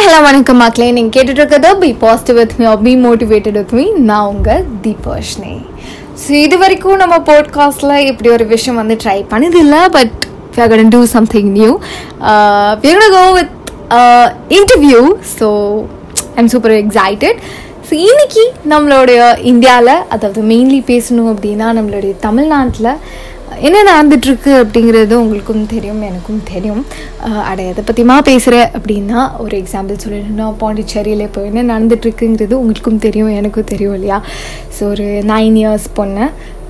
Hello வணக்கம் மக்களே, நீங்கள் கேட்டுட்டு இருக்கிறது be positive with me or be motivated with me. நான் உங்கள் தீபர்ஷினி. ஸோ இது வரைக்கும் நம்ம பாட்காஸ்டில் இப்படி ஒரு விஷயம் வந்து ட்ரை பண்ணதில்லை. But we are going to do something new. We are going to go with interview. So I'm super excited. So இன்னைக்கு நம்மளுடைய இந்தியாவில், அதாவது மெயின்லி பேசணும் அப்படின்னா நம்மளுடைய தமிழ்நாட்டில் என்ன நடந்துட்டுருக்கு அப்படிங்கிறது உங்களுக்கும் தெரியும், எனக்கும் தெரியும். எதை பற்றியுமா பேசுகிறேன் அப்படின்னா, ஒரு எக்ஸாம்பிள் சொல்லிட்டுனா பாண்டிச்சேரியில் இப்போ என்ன நடந்துட்டுருக்குங்கிறது உங்களுக்கும் தெரியும், எனக்கும் தெரியும் இல்லையா. ஸோ ஒரு 9 years பொண்ணை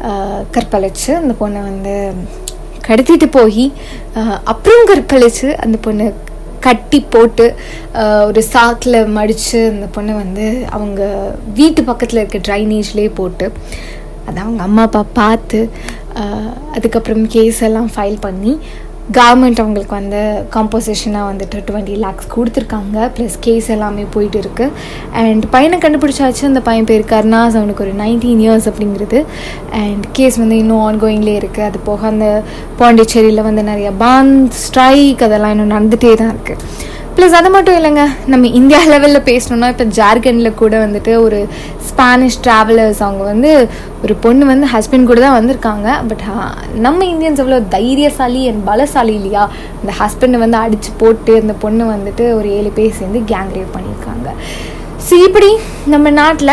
கற்பழிச்சு அந்த பொண்ணை வந்து கடத்திட்டு போய் அப்புறம் கற்பழிச்சு அந்த பொண்ணை கட்டி போட்டு ஒரு சாக்கில் மடித்து அந்த பொண்ணை வந்து அவங்க வீட்டு பக்கத்தில் இருக்க ட்ரைனேஜ்லேயே போட்டு அதை அவங்க அம்மா அப்பா பார்த்து அதுக்கப்புறம் கேஸ் எல்லாம் ஃபைல் பண்ணி கவர்மெண்ட் அவங்களுக்கு வந்து காம்போசிஷனாக வந்துட்டு 20 lakhs கொடுத்துருக்காங்க. ப்ளஸ் கேஸ் எல்லாமே போயிட்டு இருக்கு. அண்ட் பையனை கண்டுபிடிச்சாச்சு. அந்த பையன் பேர் கருணாஸ், அவனுக்கு ஒரு 19 years அப்படிங்கிறது. அண்ட் கேஸ் வந்து இன்னும் ஆன்கோயிங்லேயே இருக்குது. அது போக அந்த பாண்டிச்சேரியில் வந்து நிறைய பாந்த் ஸ்ட்ரைக் அதெல்லாம் இன்னும் நடந்துகிட்டே தான் இருக்குது. ப்ளஸ் அது மட்டும் இல்லைங்க, நம்ம இந்தியா லெவலில் பேசணுன்னா இப்போ ஜார்க்கண்டில் கூட வந்துட்டு ஒரு ஸ்பானிஷ் ட்ராவலர்ஸ் அவங்க வந்து ஒரு பொண்ணு வந்து ஹஸ்பண்ட் கூட தான் வந்திருக்காங்க. பட் நம்ம இந்தியன்ஸ் எவ்வளோ தைரியசாலி அண்ட் பலசாலி இல்லையா. அந்த ஹஸ்பண்டை வந்து அடித்து போட்டு அந்த பொண்ணு வந்துட்டு ஒரு 7 பேர் சேர்ந்து கேங் ரேப் பண்ணியிருக்காங்க. ஸோ இப்படி நம்ம நாட்டில்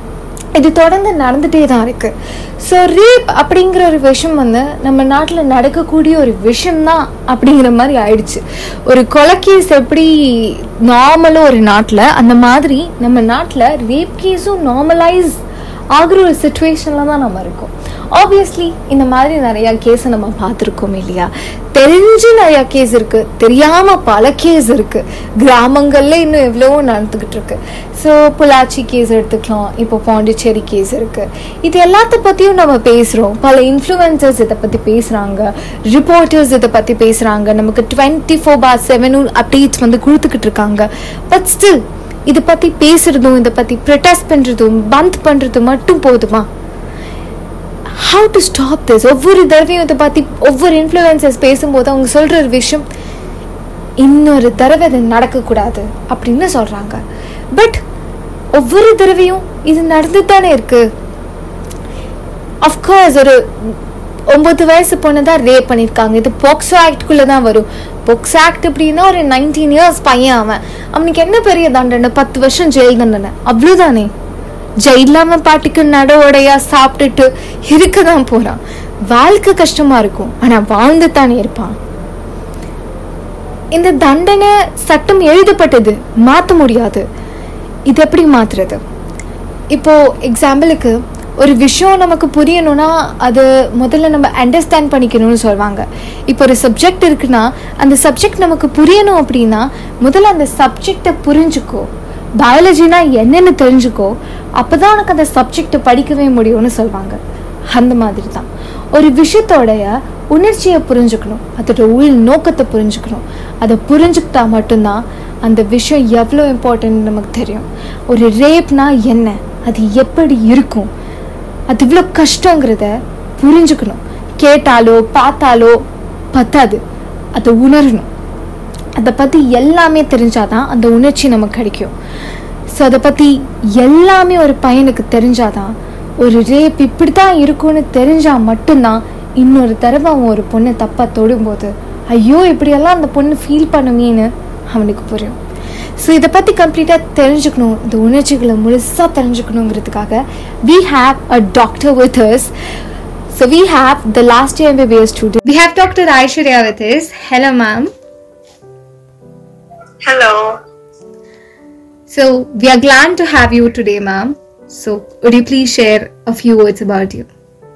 இது தொடர்ந்து நடந்துகிட்டே தான் இருக்குது. ஸோ ரேப் அப்படிங்கிற ஒரு விஷயம் வந்து நம்ம நாட்டில் நடக்கக்கூடிய ஒரு விஷயம்தான் அப்படிங்கிற மாதிரி ஆயிடுச்சு. ஒரு கொலை கேஸ் எப்படி நார்மலாக ஒரு நாட்டில், அந்த மாதிரி நம்ம நாட்டில் ரேப் கேஸும் நார்மலைஸ் ஆகிற ஒரு சிச்சுவேஷனில் தான் நம்ம இருக்கோம். ஆப்வியஸ்லி இந்த மாதிரி நிறையா கேஸை நம்ம பார்த்துருக்கோம் இல்லையா. தெரிஞ்சு நிறையா கேஸ் இருக்குது, தெரியாமல் பல கேஸ் இருக்குது. கிராமங்களில் இன்னும் எவ்வளவோ நடந்துக்கிட்டு இருக்கு. ஸோ பொள்ளாச்சி கேஸ் எடுத்துக்கலாம், இப்போ பாண்டிச்சேரி கேஸ் இருக்குது. இது எல்லாத்த பற்றியும் நம்ம பேசுகிறோம். பல இன்ஃப்ளூயன்சர்ஸ் இதை பற்றி பேசுகிறாங்க, ரிப்போர்ட்டர்ஸ் இதை பற்றி பேசுகிறாங்க, நமக்கு 24/7 அப்டேட்ஸ் வந்து கொடுத்துக்கிட்டு இருக்காங்க. பட் ஸ்டில் இதை பற்றி பேசுகிறதும் இதை பற்றி ப்ரொடெஸ்ட் பண்ணுறதும் பந்த் பண்ணுறதும் மட்டும் போதுமா? How to stop this? ஒவ்வொரு தடவையும் இதை பற்றி ஒவ்வொரு இன்ஃப்ளூயன்சர்ஸ் பேசும்போது அவங்க சொல்கிற ஒரு விஷயம், இன்னொரு தடவை இது நடக்கக்கூடாது அப்படின்னு சொல்கிறாங்க. பட் ஒவ்வொரு தடவையும் இது நடந்து தானே இருக்குது. அஃப்கோர்ஸ் ஒரு 9 வயசு பொண்ணு தான் ரேப் பண்ணியிருக்காங்க. இது போக்சோ ஆக்டுக்குள்ளே தான் வரும். போக்சோ ஆக்ட் அப்படின்னா ஒரு 19 years பையன். அவனுக்கு என்ன பெரிய தண்டனை? 10 வருஷம் ஜெயில் தண்டனை, அவ்வளோதானே. ஜெயிலில் அவன் பாட்டுக்கு நடவடையா சாப்பிட்டுட்டு இருக்க தான் போகிறான். வாழ்க்கை கஷ்டமாக இருக்கும், ஆனால் வாழ்ந்து தானே இருப்பான். இந்த தண்டனை சட்டம் எழுதப்பட்டது, மாற்ற முடியாது. இது எப்படி மாற்றுறது? இப்போது எக்ஸாம்பிளுக்கு ஒரு விஷயம் நமக்கு புரியணும்னா அது முதல்ல நம்ம அண்டர்ஸ்டாண்ட் பண்ணிக்கணும்னு சொல்லுவாங்க. இப்போ ஒரு சப்ஜெக்ட் இருக்குன்னா அந்த சப்ஜெக்ட் நமக்கு புரியணும் அப்படின்னா முதல்ல அந்த சப்ஜெக்டை புரிஞ்சுக்கோ. பயாலஜினா என்னென்னு தெரிஞ்சுக்கோ, அப்போ தான் உனக்கு அந்த சப்ஜெக்டை படிக்கவே முடியும்னு சொல்லுவாங்க. அந்த மாதிரி தான் ஒரு விஷயத்தோடைய உணர்ச்சியை புரிஞ்சுக்கணும், அதோட உள் நோக்கத்தை புரிஞ்சுக்கணும். அதை புரிஞ்சுக்கிட்டா மட்டும்தான் அந்த விஷயம் எவ்வளோ இம்பார்ட்டன்ட் நமக்கு தெரியும். ஒரு ரேப்னா என்ன, அது எப்படி இருக்கும், அது இவ்வளோ கஷ்டங்கிறத புரிஞ்சுக்கணும். கேட்டாலோ பார்த்தாலோ பத்தாது, அதை உணரணும். அதை பற்றி எல்லாமே தெரிஞ்சாதான் அந்த உணர்ச்சி நமக்கு கிடைக்கும். ஸோ அதை பற்றி எல்லாமே ஒரு பையனுக்கு தெரிஞ்சாதான், ஒரு ரேப் இப்படி தான் இருக்கும்னு தெரிஞ்சால் மட்டும்தான் இன்னொரு தடவை அவன் ஒரு பொண்ணை தப்பாக தொடும்போது ஐயோ இப்படியெல்லாம் அந்த பொண்ணு ஃபீல் பண்ணுமேன்னு அவனுக்கு புரியும். ஸோ இதை பற்றி கம்ப்ளீட்டாக தெரிஞ்சுக்கணும், இந்த உணர்ச்சிகளை முழுசாக தெரிஞ்சுக்கணுங்கிறதுக்காக we have a doctor with us. So we have the last year MBBS student. We have Dr. Aishwarya with us. Hello ma'am. Hello. So we are glad to have you today ma'am. So would you please share a few words about you?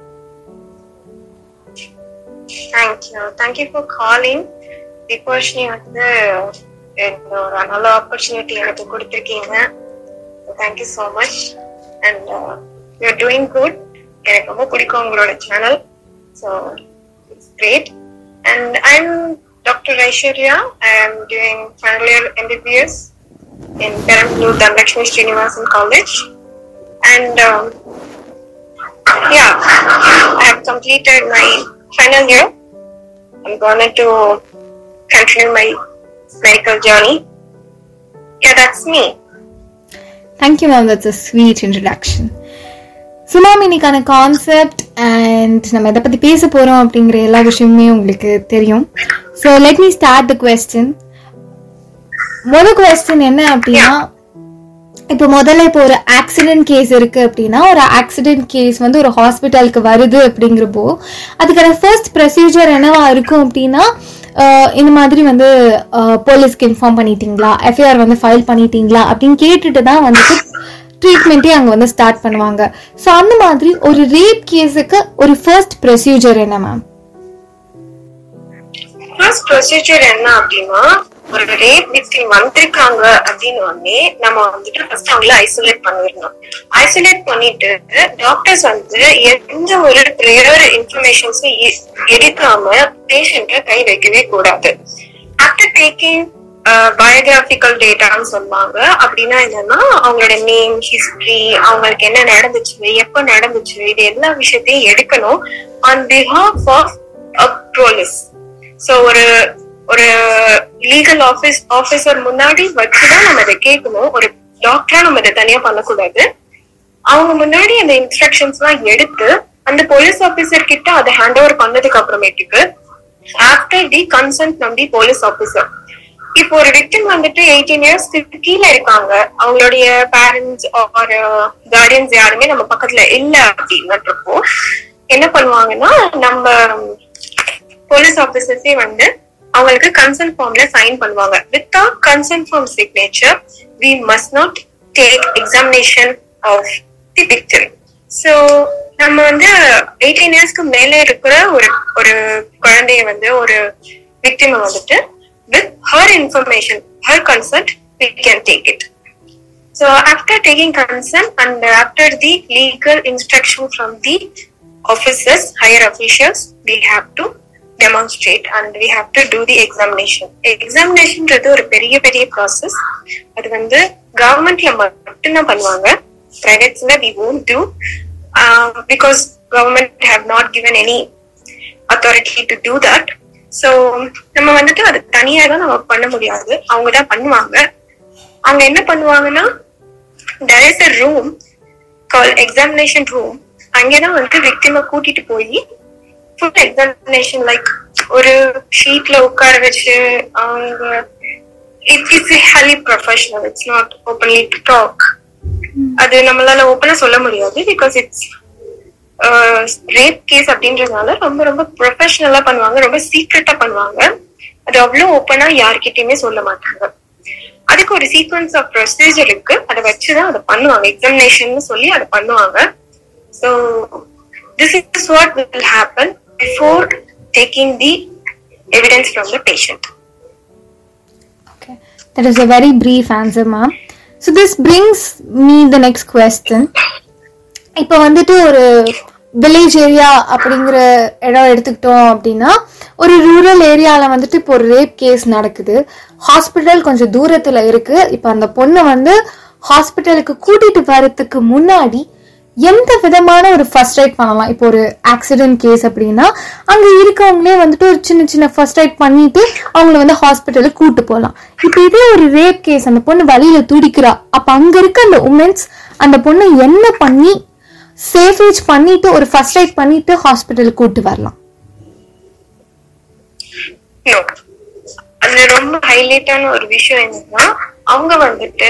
Thank you for calling. Deeparshini வந்து ஒரு நல்ல opportunity எனக்கு கொடுத்துருக்கீங்க. Thank you so much and you are doing good. எனக்கு ரொம்ப பிடிக்கும் உங்களோட channel. So it's great. And I'm Dr. Aishwarya. I am doing final year MBBS in Perambur Dhanlakshmi Srinivasan College. And yeah, I have completed my final year. I'm going to continue my medical journey. Yeah, that's me. Thank you, ma'am. That's a sweet introduction. So, ma'am, இன்னைக்கான concept and நம்ம எதை பற்றி பேச போகிறோம் அப்படிங்கிற எல்லா விஷயமுமே உங்களுக்கு தெரியும். So let me start the question. முதல் கொஸ்டின் என்ன அப்படின்னா, இப்போ முதல்ல இப்போ ஒரு ஆக்சிடென்ட் கேஸ் இருக்கு அப்படின்னா, ஒரு ஆக்சிடென்ட் கேஸ் வந்து ஒரு ஹாஸ்பிட்டலுக்கு வருது அப்படிங்கிறப்போ அதுக்கான ஃபர்ஸ்ட் ப்ரொசீஜர் என்னவா இருக்கும் அப்படின்னா, இந்த மாதிரி வந்து போலீஸ்க்கு இன்ஃபார்ம் பண்ணிட்டீங்களா, எஃப்ஐஆர் வந்து ஃபைல் பண்ணிட்டீங்களா அப்படின்னு கேட்டுட்டு தான் வந்துட்டு ட்ரீட்மெண்ட்டே அங்கே வந்து ஸ்டார்ட் பண்ணுவாங்க. ஸோ அந்த மாதிரி ஒரு ரேப் கேஸுக்கு ஒரு ஃபர்ஸ்ட் ப்ரொசீஜர் என்ன மேம்? ஃபர்ஸ்ட் ப்ரொசீஜர் என்ன அப்படின்னா, ஒரு ரேப் விக்டிம் வந்திருக்காங்க அப்படின்னு உடனே நம்ம வந்துட்டு ஃபர்ஸ்ட் அவங்கள ஐசோலேட் பண்ணிடணும். ஐசோலேட் பண்ணிட்டு டாக்டர்ஸ் வந்து எந்த ஒரு ப்ரியர் இன்ஃபர்மேஷன்ஸும் எடுக்காம பேஷண்ட்டை கை வைக்கவே கூடாது. ஆஃப்டர் டேக்கிங் பயோகிராபிக்கல் டேட்டான்னு சொல்லுவாங்க. அப்படின்னா என்னன்னா, அவங்களோட நேம், ஹிஸ்டரி, அவங்களுக்கு என்ன நடந்துச்சு, எப்ப நடந்துச்சு, இது எல்லா விஷயத்தையும் எடுக்கணும் on behalf of police. So ஒரு லீகல் ஆபீசர் முன்னாடி வச்சுதான் நம்ம அதை கேட்கணும். ஒரு டாக்டரா நம்ம இதை தனியா பண்ணக்கூடாது. அவங்க முன்னாடி அந்த இன்ஸ்ட்ரக்ஷன்ஸ் எல்லாம் எடுத்து அந்த போலீஸ் ஆபீசர் கிட்ட அதை ஹேண்ட் ஓவர் பண்ணதுக்கு அப்புறமேட்டுக்கு after the consent from the police officer. இப்போ ஒரு விக்டிம் வந்துட்டு 18 இயர்ஸ்க்கு கீழே இருக்காங்க, அவங்களுடைய பேரண்ட்ஸ் ஆர் கார்டியன்ஸ் யாருமே நம்ம பக்கத்துல இல்ல அப்படின்றப்போ என்ன பண்ணுவாங்கன்னா, நம்ம போலீஸ் ஆபீசர்ஸே வந்து அவங்களுக்கு கன்சென்ட் ஃபார்ம்ல சைன் பண்ணுவாங்க. Without consent form signature we must not take examination of the victim. So நம்ம வந்து 18 இயர்ஸ்க்கு மேலே இருக்கிற ஒரு குழந்தைய வந்து ஒரு விக்டிம் வந்துட்டு with her information, her consent, we can take it. So after taking consent and after the legal instruction from the officers, higher officials, we have to demonstrate and we have to do the examination. Examinationன்றது ஒரு பெரிய process. அது வந்து கவர்மெண்ட்ல மட்டும்தான் பண்ணுவாங்க, பிரைவேட்ஸ்ல we won't do because government have not given any authority to do that. So நம்ம வந்துட்டு அது தனியா தான் நம்ம பண்ண முடியாது, அவங்க தான் பண்ணுவாங்க. அவங்க என்ன பண்ணுவாங்கன்னா, there is a room called examination room. அங்கேதான் வந்து விக்டிமை கூட்டிட்டு போய் ஃபுல் எக்ஸாமினேஷன், லைக் ஒரு ஷீட்ல உட்கார வச்சு அவங்க it's highly professional, it's not openly to talk. அது நம்மளால ஓப்பனா சொல்ல முடியாது பிகாஸ் இட்ஸ் ரேப் கேஸ் அப்படின்றதுனால ரொம்ப ப்ரொஃபஷனலா பண்ணுவாங்க, ரொம்ப சீக்ரெட்டா பண்ணுவாங்க. அது அவ்வளவு ஓப்பனா யார்கிட்டயுமே சொல்ல மாட்டாங்க. அதுக்கு ஒரு சீக்வன்ஸ் ஆஃப் ப்ரொசீஜர் இருக்கு, அதை வச்சுதான் அதை பண்ணுவாங்க, எக்ஸாமினேஷன் சொல்லி அதை பண்ணுவாங்க. So this is what will happen before taking the evidence from the patient. Okay, that is a very brief answer, ma'am. So this brings me the next question. இப்போ வந்துட்டு ஒரு வில்லேஜ் ஏரியா அப்படிங்கிற இடம் எடுத்துக்கிட்டோம் அப்படின்னா, ஒரு ரூரல் ஏரியாவில் வந்துட்டு இப்போ ஒரு ரேப் கேஸ் நடக்குது, ஹாஸ்பிட்டல் கொஞ்சம் தூரத்தில் இருக்கு. இப்போ அந்த பொண்ணை வந்து ஹாஸ்பிட்டலுக்கு கூட்டிட்டு வரதுக்கு முன்னாடி எந்த விதமான ஒரு ஃபர்ஸ்ட் எய்ட் பண்ணலாம்? இப்போ ஒரு ஆக்சிடென்ட் கேஸ் அப்படின்னா அங்க இருக்கவங்களே வந்துட்டு ஒரு சின்ன ஃபர்ஸ்ட் எய்ட் பண்ணிட்டு அவங்கள வந்து ஹாஸ்பிட்டலுக்கு கூட்டு போகலாம். இப்போ இதே ஒரு ரேப் கேஸ், அந்த பொண்ணு வழியில துடிக்கிறா, அப்ப அங்க இருக்க அந்த உமன்ஸ் அந்த பொண்ணு என்ன பண்ணி சேஃபேஜ் பண்ணிட்டு ஒரு ஃபர்ஸ்ட் எய்ட் பண்ணிட்டு ஹாஸ்பிட்டலுக்கு கூட்டு வரலாம்? அது ரொம்ப ஹைலைட்டான ஒரு விஷயம் என்னன்னா, அவங்க வந்துட்டு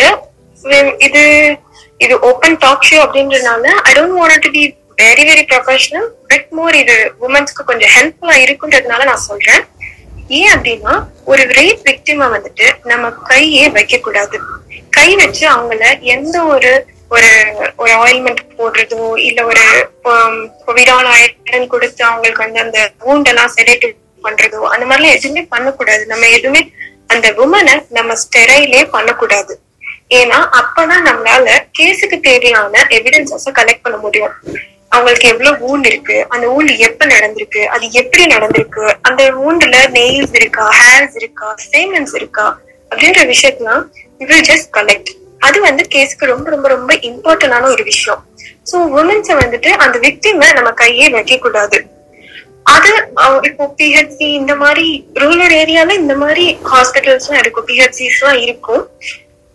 இது ஓப்பன் டாக் ஷோ அப்படின்றதுனால I don't want to be very professional, but more இது உமன்ஸ்க்கு கொஞ்சம் ஹெல்ப்ஃபுல்லா இருக்குன்றதுனால நான் சொல்றேன். ஏன் அப்படின்னா, ஒரு ரேப் விக்டிமா வந்துட்டு நம்ம கையே வைக்க கூடாது. கை வச்சு அவங்கள எந்த ஒரு ஆயில்மெண்ட் போடுறதோ இல்ல ஒரு கோவிடான ஆயில்மெண்ட் கொடுத்து அவங்களுக்கு வந்து அந்த வூண்டெல்லாம் செடேட்டிவ் பண்றதோ அந்த மாதிரிலாம் எதுவுமே பண்ணக்கூடாது. நம்ம எதுவுமே அந்த உமனை நம்ம ஸ்டெரைலே பண்ணக்கூடாது. ஏன்னா அப்பதான் நம்மளால கேஸுக்கு தேவையான எவிடன்சஸ கலெக்ட் பண்ண முடியும். அவங்களுக்கு எவ்வளவு வூண்ட் இருக்கு, அந்த வூண்ட் எப்ப நடந்திருக்கு, அது எப்படி நடந்திருக்கு, அந்த வூண்ட்ல நெயில்ஸ் இருக்கா, ஹேர்ஸ் இருக்கா, ஸ்டேமென்ஸ் இருக்கா அப்படின்ற விஷயத்தான் we will just collect. அது வந்து கேஸுக்கு ரொம்ப இம்பார்ட்டன்டான ஒரு விஷயம். சோ உமன்ஸ வந்துட்டு அந்த விக்டிமை நம்ம கையே வைக்க கூடாது. அது இப்போ பிஹெச்சி இந்த மாதிரி ரூரல் ஏரியால இந்த மாதிரி ஹாஸ்பிட்டல்ஸ் எல்லாம் இருக்கும், பிஹெச்சிஸ் எல்லாம் இருக்கும்.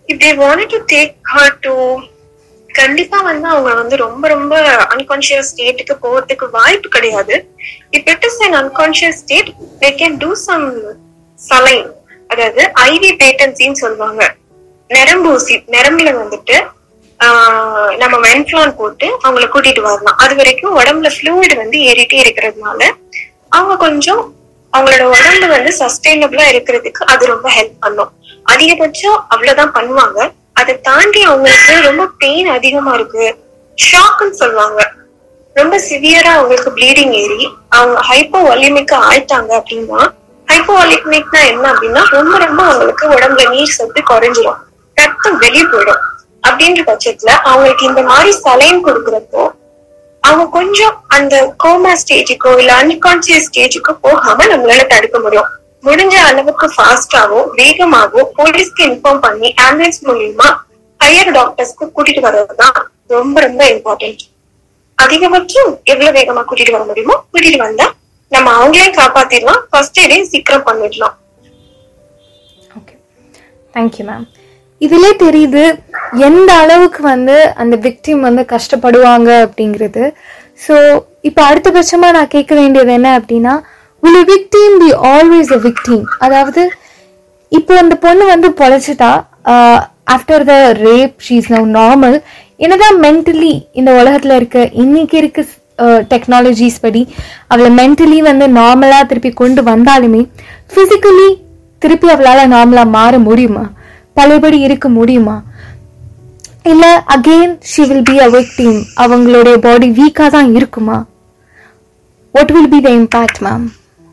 If they want to take her to, கண்டிப்பா வந்து அவங்க வந்து ரொம்ப ரொம்ப அன்கான்சியஸ் ஸ்டேட்டுக்கு போறதுக்கு வாய்ப்பு கிடையாது. If it is an unconscious state, they can do some saline, அதாவது ஐவி பேட்டன்சின்னு சொல்லுவாங்க. நரம்பூசி, நரம்புல வந்துட்டு நம்ம வென்ஃபிளான் போட்டு அவங்கள கூட்டிட்டு வரலாம். அது வரைக்கும் உடம்புல ஃப்ளூயிட் வந்து ஏறிட்டே இருக்கிறதுனால அவங்க கொஞ்சம் அவங்களோட உடம்பு வந்து சஸ்டைனபிளா இருக்கிறதுக்கு அது ரொம்ப ஹெல்ப் பண்ணும். அதிகபட்சம் அவ்வளவுதான் பண்ணுவாங்க. அதை தாண்டி அவங்களுக்கு ரொம்ப பெயின் அதிகமா இருக்கு, ஷாக்னு சொல்லுவாங்க, ரொம்ப சிவியரா அவங்களுக்கு ப்ளீடிங் ஏறி அவங்க ஹைப்போவாலிமிக் ஆயிட்டாங்க அப்படின்னா, ஹைப்போவாலிமிக்னா என்ன அப்படின்னா ரொம்ப ரொம்ப அவங்களுக்கு உடம்புல நீர் சத்து குறைஞ்சிரும், ரத்தம் வெளியே போயிடும். அப்படின்ற பட்சத்துல அவங்களுக்கு இந்த மாதிரி சலைன் கொடுக்கறப்போ அவங்க கொஞ்சம் அந்த கோமா ஸ்டேஜுக்கோ இல்ல அன்கான்சியஸ் ஸ்டேஜுக்கோ போகாம நம்மளால தடுக்க முடியும். முடிஞ்ச அளவுக்கு ஃபாஸ்டாவோ வேகமாவோ போலீஸ்க்கு இன்ஃபார்ம் பண்ணி ஆம்புலன்ஸ் மூலியமா ஹையர் டாக்டர்ஸ்க்கு கூட்டிட்டு வர்றதுதான் ரொம்ப ரொம்ப இம்பார்ட்டன்ட். அதிகபட்சம் எவ்வளவு வேகமா கூட்டிட்டு வர முடியுமோ கூட்டிட்டு வந்தா நம்ம அவங்களையும் காப்பாத்திடலாம், ஃபர்ஸ்ட் எய்டே சீக்கிரம் பண்ணிடலாம். Okay, thank you ma'am. இதுல தெரியுது எந்த அளவுக்கு வந்து அந்த விக்டிம் வந்து கஷ்டப்படுவாங்க அப்படிங்கிறது. ஸோ இப்போ அடுத்தபட்சமா நான் கேட்க வேண்டியது என்ன அப்படின்னா, will a victim be always a victim? அதாவது இப்போ அந்த பொண்ணு வந்து பொழைச்சிட்டா, after the rape she is now normal. என்னதான் மென்டலி இந்த உலகத்துல இருக்க இன்னைக்கு இருக்க டெக்னாலஜிஸ் படி அவளை மென்டலி வந்து நார்மலா திருப்பி கொண்டு வந்தாலுமே பிசிக்கலி திருப்பி அவளால நார்மலா மாற முடியுமா? பழையபடி இருக்க முடியுமா? இல்ல again she will be a victim, அவங்களுடைய பாடி வீக்கா தான் இருக்குமா? what will be the impact ma'am?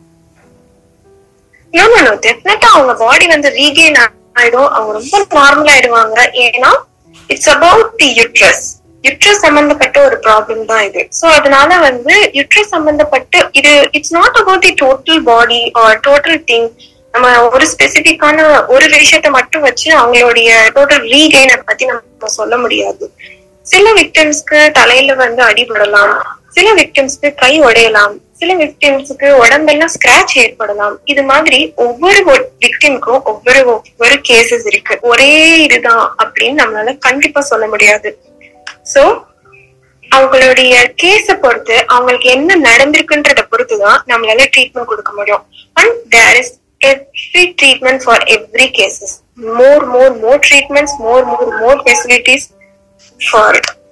no definitely அவங்க பாடி வந்து ரீகெயின் ஆயிடும், அவங்க ரொம்ப நார்மல் ஆயிடுவாங்க. ஏன்னா இட்ஸ் அபவுட் தி யுட்ரஸ் சம்பந்தப்பட்ட ஒரு ப்ராப்ளம் தான் இது. சோ அதனால வந்து யுட்ரஸ் சம்பந்தப்பட்ட இது it's not about the total body or total thing. நம்ம ஒரு ஸ்பெசிபிக்கான ஒரு விஷயத்த மட்டும் வச்சு அவங்களுடைய டோட்டல் ரீகெயினை பத்தி நம்ம சொல்ல முடியாது. சில விக்டிம்ஸ்க்கு தலையில வந்து அடிபடலாம், சில விக்டிம்ஸ்க்கு கை உடையலாம், சில விக்டிம்ஸ்க்கு உடம்பெல்லாம் ஸ்கிராச் ஏற்படலாம். இது மாதிரி ஒவ்வொரு விக்டிம்க்கும் ஒவ்வொரு கேசஸ் இருக்கு. ஒரே இதுதான் அப்படின்னு நம்மளால கண்டிப்பா சொல்ல முடியாது. சோ அவங்களுடைய கேஸ பொறுத்து அவங்களுக்கு என்ன நடந்திருக்குன்றத பொறுத்துதான் நம்மளால ட்ரீட்மெண்ட் கொடுக்க முடியும். And there is every treatment for every cases, more treatments, more facilities for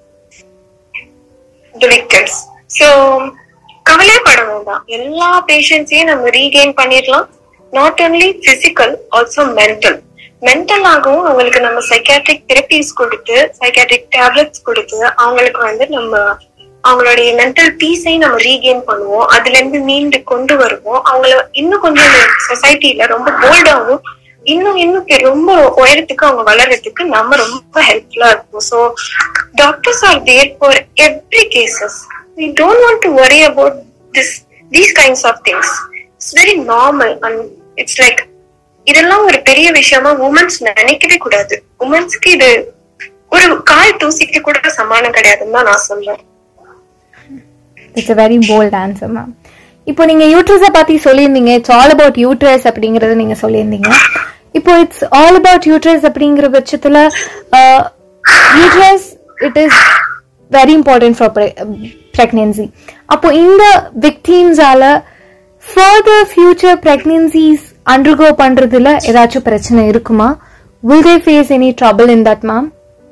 the victims. So கவலைப்பட வேண்டாம், எல்லா பேஷண்ட்ஸையும் நம்ம ரீகெயின் பண்ணிடலாம். Not only physical, also mental ஆகவும் அவங்களுக்கு நம்ம சைக்காட்ரிக் தெரபிஸ் கொடுத்து சைக்காட்ரிக் டேப்லெட்ஸ் கொடுத்து அவங்களுக்கு வந்து நம்ம அவங்களுடைய மென்டல் பீஸை நம்ம ரீகெயின் பண்ணுவோம், அதுல இருந்து மீண்டு கொண்டு வருவோம். அவங்கள இன்னும் கொஞ்சம் சொசைட்டில ரொம்ப போல்டாகவும் இன்னும் ரொம்ப உயரத்துக்கு அவங்க வளர்றதுக்கு நம்ம ரொம்ப ஹெல்ப்ஃபுல்லா இருக்கும். So doctors are there for every cases. We don't want to worry about these kinds of things. It's very normal and it's like இதெல்லாம் ஒரு பெரிய விஷயமா உமன்ஸ் நினைக்கவே கூடாது. உமன்ஸ்க்கு இது ஒரு கால் தூசிக்கு கூட சமானம் கிடையாதுன்னு தான் நான் சொல்றேன். It's a very bold answer ma'am. இப்போ நீங்க யூட்ரஸை பத்தி சொல்லியிருந்தீங்க, இட்ஸ் ஆல் அபவுட் யூட்ரஸ் அப்படிங்கறத நீங்க சொல்லியிருந்தீங்க. இப்போ இட்ஸ் ஆல் அபவுட் யூட்ரஸ் அப்படிங்கிற பட்சத்துல uterus it is very important for pregnancy. அப்போ இந்த விக்டிம்ஸால ஃபர்தர் ஃபியூச்சர் பிரெக்னன்சிஸ் அண்டர்கோ பண்றதுல ஏதாச்சும் பிரச்சனை இருக்குமா? will they face any trouble in that ma'am?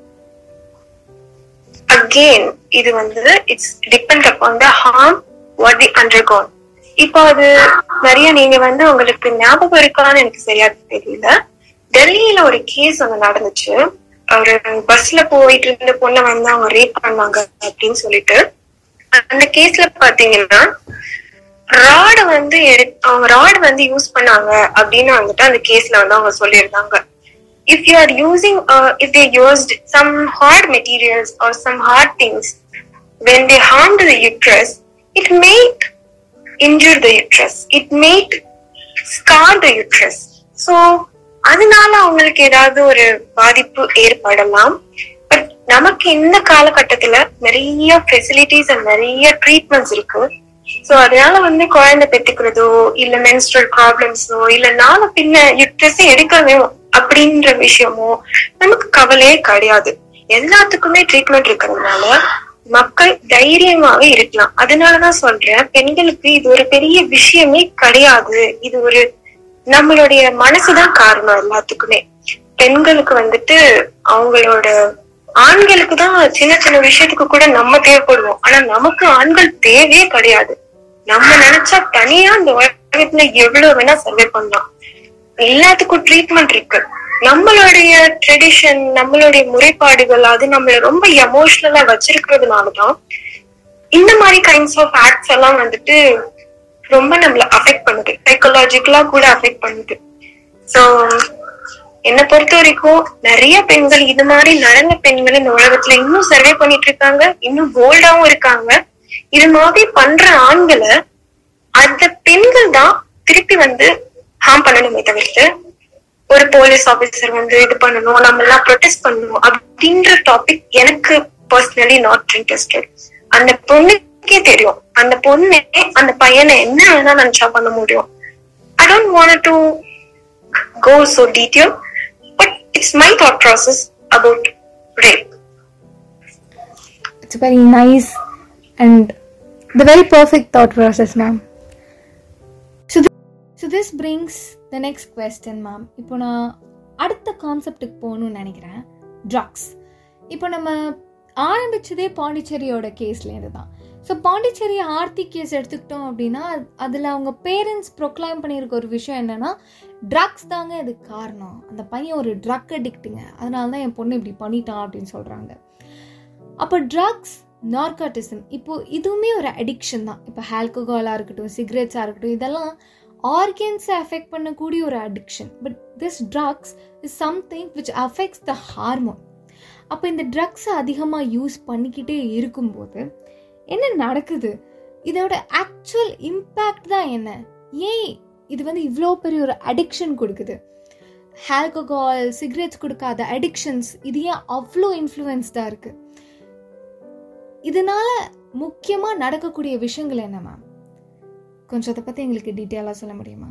Again இது வந்து it's depend upon the harm what the undergone. இப்போ அது நிறைய நீங்க வந்து உங்களுக்கு ஞாபகம் இருக்கான்னு எனக்கு சரியா தெரியல. டெல்லியில ஒரு கேஸ் ஒண்ணு நடந்துச்சு. ஒரு பஸ்ல போயிட்டு இருந்த பொண்ணை வந்து அவங்க ரேப் பண்ணாங்க அப்படின்னு சொல்லிட்டு, அந்த கேஸ்ல பாத்தீங்கன்னா அவங்க ராட் வந்து யூஸ் பண்ணாங்க அப்படின்னு வந்துட்டு அந்த கேஸ்ல வந்து அவங்க சொல்லியிருந்தாங்க. If you are using if they used some hard materials or some hard things when they harmed the uterus, it may injure the uterus, it may scar the uterus. So அதனால அவங்களுக்கு ஏதாவது ஒரு பாதிப்பு ஏற்படலாம். பட் நமக்கு இந்த காலகட்டத்துல நிறைய ஃபெசிலிட்டிஸ் அண்ட் நிறைய ட்ரீட்மெண்ட்ஸ் இருக்கு. சோ அதனால வந்து குழந்தை பெற்றுக்கிறதோ இல்ல மென்ஸ்ட்ரல் ப்ராப்ளம்ஸோ இல்ல நாள பின்ன யுட்ரஸ் அப்படின்ற விஷயமோ நமக்கு கவலையே கிடையாது. எல்லாத்துக்குமே ட்ரீட்மெண்ட் இருக்கிறதுனால மக்கள் தைரியமாவே இருக்கலாம். அதனாலதான் சொல்றேன், பெண்களுக்கு இது ஒரு பெரிய விஷயமே கிடையாது. இது ஒரு நம்மளுடைய மனசுதான் காரணம் எல்லாத்துக்குமே. பெண்களுக்கு வந்துட்டு அவங்களோட ஆண்களுக்கு தான் சின்ன சின்ன விஷயத்துக்கு கூட நம்ம தேவைப்படுவோம். ஆனா நமக்கு ஆண்கள் தேவையே கிடையாது. நம்ம நினைச்சா தனியா இந்த உலகத்துல எவ்வளவு வேணா சர்வே பண்ணலாம். எல்லாத்துக்கும் ட்ரீட்மெண்ட் இருக்கு. நம்மளுடைய ட்ரெடிஷன், நம்மளுடைய முறைப்பாடுகள் அது நம்மள ரொம்ப எமோஷனலா வச்சிருக்கிறதுனாலதான் இந்த மாதிரி கைண்ட்ஸ் ஆஃப் ஆக்ட்ஸ் எல்லாம் வந்துட்டு ரொம்ப நம்மள அஃபெக்ட் பண்ணுது, சைக்கலாஜிக்கலா கூட அஃபெக்ட் பண்ணுது. சோ என்னை பொறுத்த வரைக்கும் நிறைய பெண்கள் இது மாதிரி நடந்த பெண்கள் இந்த உலகத்துல இன்னும் சர்வே பண்ணிட்டு இருக்காங்க, இன்னும் போல்டாவும் இருக்காங்க. இது மாதிரி பண்ற ஆண்களை அந்த பெண்கள் தான் திருப்பி வந்து ஹார்ம் பண்ணணுமே தவிர்த்து ஒரு போலீஸ் ஆபீசர் வந்து இது பண்ணணும், நம்ம எல்லாம் ப்ரொடெஸ்ட் பண்ணணும் அப்படின்ற டாபிக் எனக்கு பர்சனலி நாட் இன்ட்ரெஸ்டட். அந்த பொண்ணுக்கே தெரியும், அந்த பொண்ணே அந்த பையனை என்ன வேணா நினைச்சா பண்ண முடியும். I don't want to go so detailed, but it's my thought process about rape. It's very nice and the very perfect thought process, ma'am. So this brings the next question, ma'am. இப்போ நான் அடுத்த கான்செப்டுக்கு போகணும்னு நினைக்கிறேன், drugs. இப்போ நம்ம ஆரம்பிச்சதே பாண்டிச்சேரியோட கேஸ்லேருந்து தான். So Pondicherry Aarthi case எடுத்துக்கிட்டோம் அப்படின்னா அதில் அவங்க பேரண்ட்ஸ் ப்ரொக்ளைம் பண்ணியிருக்க ஒரு விஷயம் என்னென்னா, ட்ரக்ஸ் தாங்க இதுக்கு காரணம், அந்த பையன் ஒரு ட்ரக் அடிக்ட்டுங்க, அதனால தான் என் பொண்ணு இப்படி பண்ணிட்டான் அப்படின்னு சொல்கிறாங்க. அப்போ ட்ரக்ஸ், நார்காட்டிசம், இப்போது இதுவுமே ஒரு அடிக்ஷன் தான். இப்போ ஆல்கஹாலாக இருக்கட்டும், சிகரெட்ஸாக இருக்கட்டும், இதெல்லாம் ஆர்கன்ஸை அஃபெக்ட் பண்ணக்கூடிய ஒரு addiction. But this drugs is something which affects the hormone. அப்போ இந்த ட்ரக்ஸை அதிகமாக யூஸ் பண்ணிக்கிட்டே இருக்கும்போது என்ன நடக்குது, இதோட ஆக்சுவல் இம்பேக்ட் தான் என்ன, ஏன் இது வந்து இவ்வளோ பெரிய ஒரு அடிக்ஷன் கொடுக்குது? ஆல்கஹால், சிகரெட்ஸ் கொடுக்காத அடிக்ஷன்ஸ் இது ஏன் அவ்வளோ இன்ஃப்ளூயன்ஸ்டாக இருக்குது? இதனால முக்கியமாக நடக்கக்கூடிய விஷயங்கள் என்ன மேம்? கொஞ்சம் அதை பற்றி எங்களுக்கு டீட்டெயிலாக சொல்ல முடியுமா?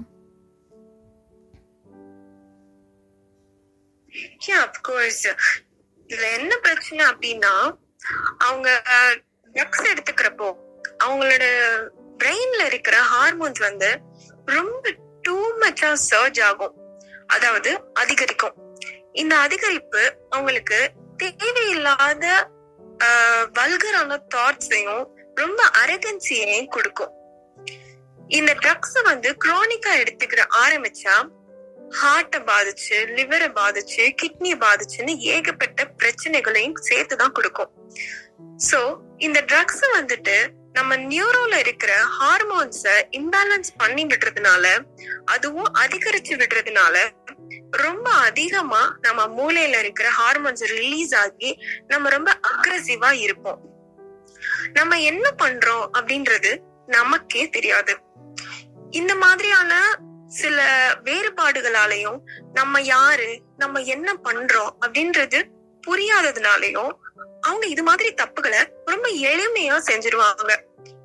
Of course. இதுல என்ன பிரச்சனை அப்படின்னா, அவங்க ட்ரக்ஸ் எடுத்துக்கிறப்போ அவங்களோட பிரெயின்ல இருக்கிற ஹார்மோன்ஸ் வந்து ரொம்ப டூ மச்சா சர்ஜ் ஆகும், அதாவது அதிகரிக்கும். இந்த அதிகரிப்பு அவங்களுக்கு தேவையில்லாத வல்கரான தாட்ஸையும் ரொம்ப அரகன்சியையும் கொடுக்கும். இந்த ட்ரக்ஸ் வந்து குரோனிக்கா எடுத்துக்கிற ஆரம்பிச்சா ஹார்ட்டை பாதிச்சு, லிவரை பாதிச்சு, கிட்னி பாதிச்சுன்னு ஏகப்பட்ட பிரச்சனைகளையும் சேர்த்துதான் கொடுக்கும். சோ இந்த ட்ரக்ஸ் வந்துட்டு நம்ம நியூரோல இருக்கிற ஹார்மோன்ஸ இம்பேலன்ஸ் பண்ணி விடுறதுனால, அதுவும் அதிகரிச்சு விடுறதுனால ரொம்ப அதிகமா நம்ம மூளையில இருக்கிற ஹார்மோன்ஸ் ரிலீஸ் ஆகி நம்ம ரொம்ப அக்ரெசிவா இருப்போம். நம்ம என்ன பண்றோம் அப்படின்றது நமக்கே தெரியாது. இந்த மாதிரியான சில வேறுபாடுகளாலையும் நம்ம யாரு, நம்ம என்ன பண்றோம் அப்படின்றது புரியாததுனாலையும் அவங்க இது மாதிரி தப்புகளை ரொம்ப எளிமையா செஞ்சிருவாங்க.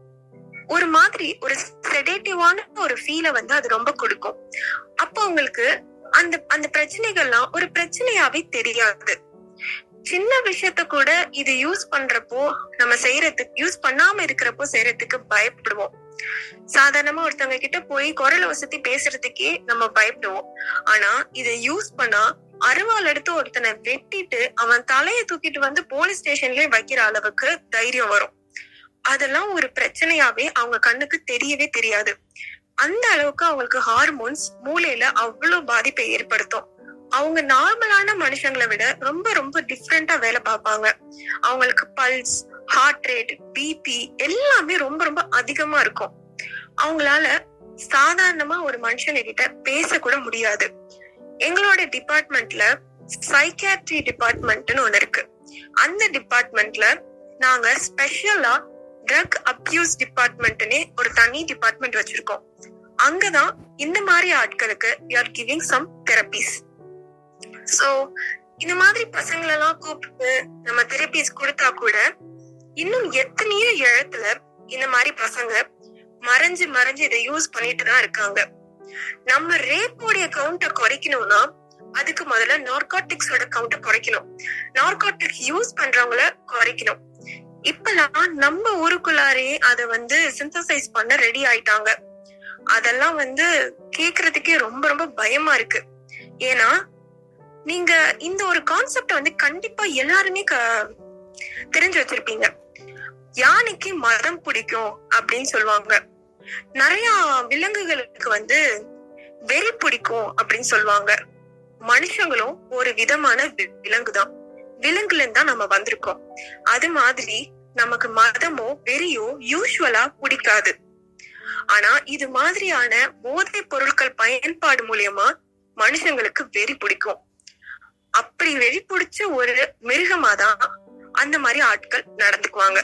ஒரு மாதிரி ஒரு செடேட்டிவான ஒரு ஃபீலை வந்து அது ரொம்ப கொடுக்கும். அப்போ அவங்களுக்கு அந்த பிரச்சனைகள்லாம் ஒரு பிரச்சனையாவே தெரியாது. சின்ன விஷயத்த கூட இது யூஸ் பண்றப்போ நம்ம செய்யறதுக்கு, யூஸ் பண்ணாம இருக்கிறப்போ செய்யறதுக்கு பயப்படுவோம். சாதாரணமா ஒருத்தவங்க கிட்ட போய் குரலை வசதி பேசுறதுக்கே நம்ம பயப்படுவோம். ஆனா இதை யூஸ் பண்ணா அருவாள் எடுத்து ஒருத்தனை வெட்டிட்டு அவன் தலையை தூக்கிட்டு வந்து போலீஸ் ஸ்டேஷன்லயே வைக்கிற அளவுக்கு தைரியம் வரும். அதெல்லாம் ஒரு பிரச்சனையாவே அவங்க கண்ணுக்கு தெரியவே தெரியாது. அந்த அளவுக்கு அவங்களுக்கு ஹார்மோன்ஸ் மூளையில அவ்வளவு பாதிப்பை ஏற்படுத்தும். அவங்க நார்மலான மனுஷங்களை விட ரொம்ப ரொம்ப டிஃப்ரெண்டா வேலை பார்ப்பாங்க. அவங்களுக்கு பல்ஸ், ஹார்ட் ரேட், பிபி எல்லாமே ரொம்ப ரொம்ப அதிகமா இருக்கும். அவங்களால சாதாரணமா ஒரு மனுஷன்கிட்ட பேச கூட முடியாது. எங்களோட டிபார்ட்மெண்ட்ல சைக்கியாட்ரி டிபார்ட்மெண்ட்னு ஒண்ணு இருக்கு. அந்த டிபார்ட்மெண்ட்ல நாங்க ஸ்பெஷலா ட்ரக் அபியூஸ் டிபார்ட்மெண்ட்னே ஒரு தனி டிபார்ட்மெண்ட் வச்சிருக்கோம். அங்கதான் இந்த மாதிரி ஆட்களுக்கு we are giving some therapies. So இந்த மாதிரி பசங்களெல்லாம் கூப்பிட்டு நம்ம தெரபிஸ் கொடுத்தா கூட இன்னும் எத்தனையோ இடத்துல இந்த மாதிரி பசங்க மறைஞ்சு இதை யூஸ் பண்ணிட்டு தான் இருக்காங்க. நம்ம ரேப்போடைய கவுண்ட குறைக்கணும்னா அதுக்கு முதல்ல நார்காட்டிக்ஸோட கவுண்டை குறைக்கணும். நார்காட்டிக்ஸ் யூஸ் பண்றவங்கள குறைக்கணும். இப்பெல்லாம் நம்ம ஊருக்குள்ளாரே அத சிந்தசைஸ் பண்ண ரெடி ஆயிட்டாங்க. அதெல்லாம் கேக்குறதுக்கே ரொம்ப ரொம்ப பயமா இருக்கு. ஏன்னா நீங்க இந்த ஒரு கான்செப்ட கண்டிப்பா எல்லாருமே தெரிஞ்சு வச்சிருப்பீங்க. யானைக்கு மதம் பிடிக்கும் அப்படின்னு சொல்லுவாங்க. நிறைய விலங்குகளுக்கு வெறி பிடிக்கும் அப்படின்னு சொல்லுவாங்க. மனுஷங்களும் ஒரு விதமான விலங்குதான். விலங்குல இருந்தா நம்ம வந்திருக்கோம். அது மாதிரி நமக்கு மதமோ வெறியோ யூசுவலா பிடிக்காது. ஆனா இது மாதிரியான போதை பொருட்கள் பயன்பாடு மூலியமா மனுஷங்களுக்கு வெறி பிடிக்கும். அப்படி வெறி பிடிச்ச ஒரு மிருகமாதான் அந்த மாதிரி ஆட்கள் நடந்துக்குவாங்க.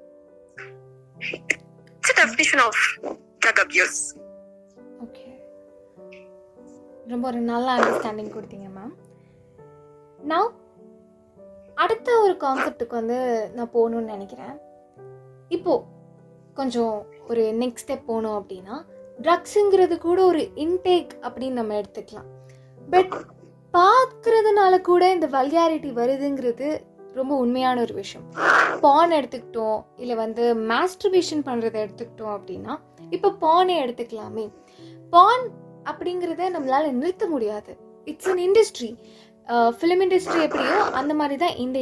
It's a definition of drug abuse. Okay. ரொம்ப ஒரு நல்ல அண்டர்ஸ்டாண்டிங் கொடுத்தீங்க மேம். நான் அடுத்த ஒரு கான்செப்டுக்கு நான் போகணும்னு நினைக்கிறேன். இப்போ கொஞ்சம் ஒரு நெக்ஸ்ட் ஸ்டெப் போகணும் அப்படின்னா, ட்ரக்ஸுங்கிறது கூட ஒரு இன்டேக் அப்படின்னு நம்ம எடுத்துக்கலாம். பட் பார்க்கறதுனால கூட இந்த வல்காரிட்டி வருதுங்கிறது ரொம்ப உண்மையான ஒரு விஷயம். பான் எடுத்துக்கிட்டோம், இல்லை மாஸ்டர்பேஷன் பண்ணுறதை எடுத்துக்கிட்டோம் அப்படின்னா, இப்போ பானே எடுத்துக்கலாமே. பான் அப்படிங்கிறத நம்மளால நிறுத்த முடியாது. It's an industry. Film industry எப்படியோ அந்த மாதிரி தான் இந்த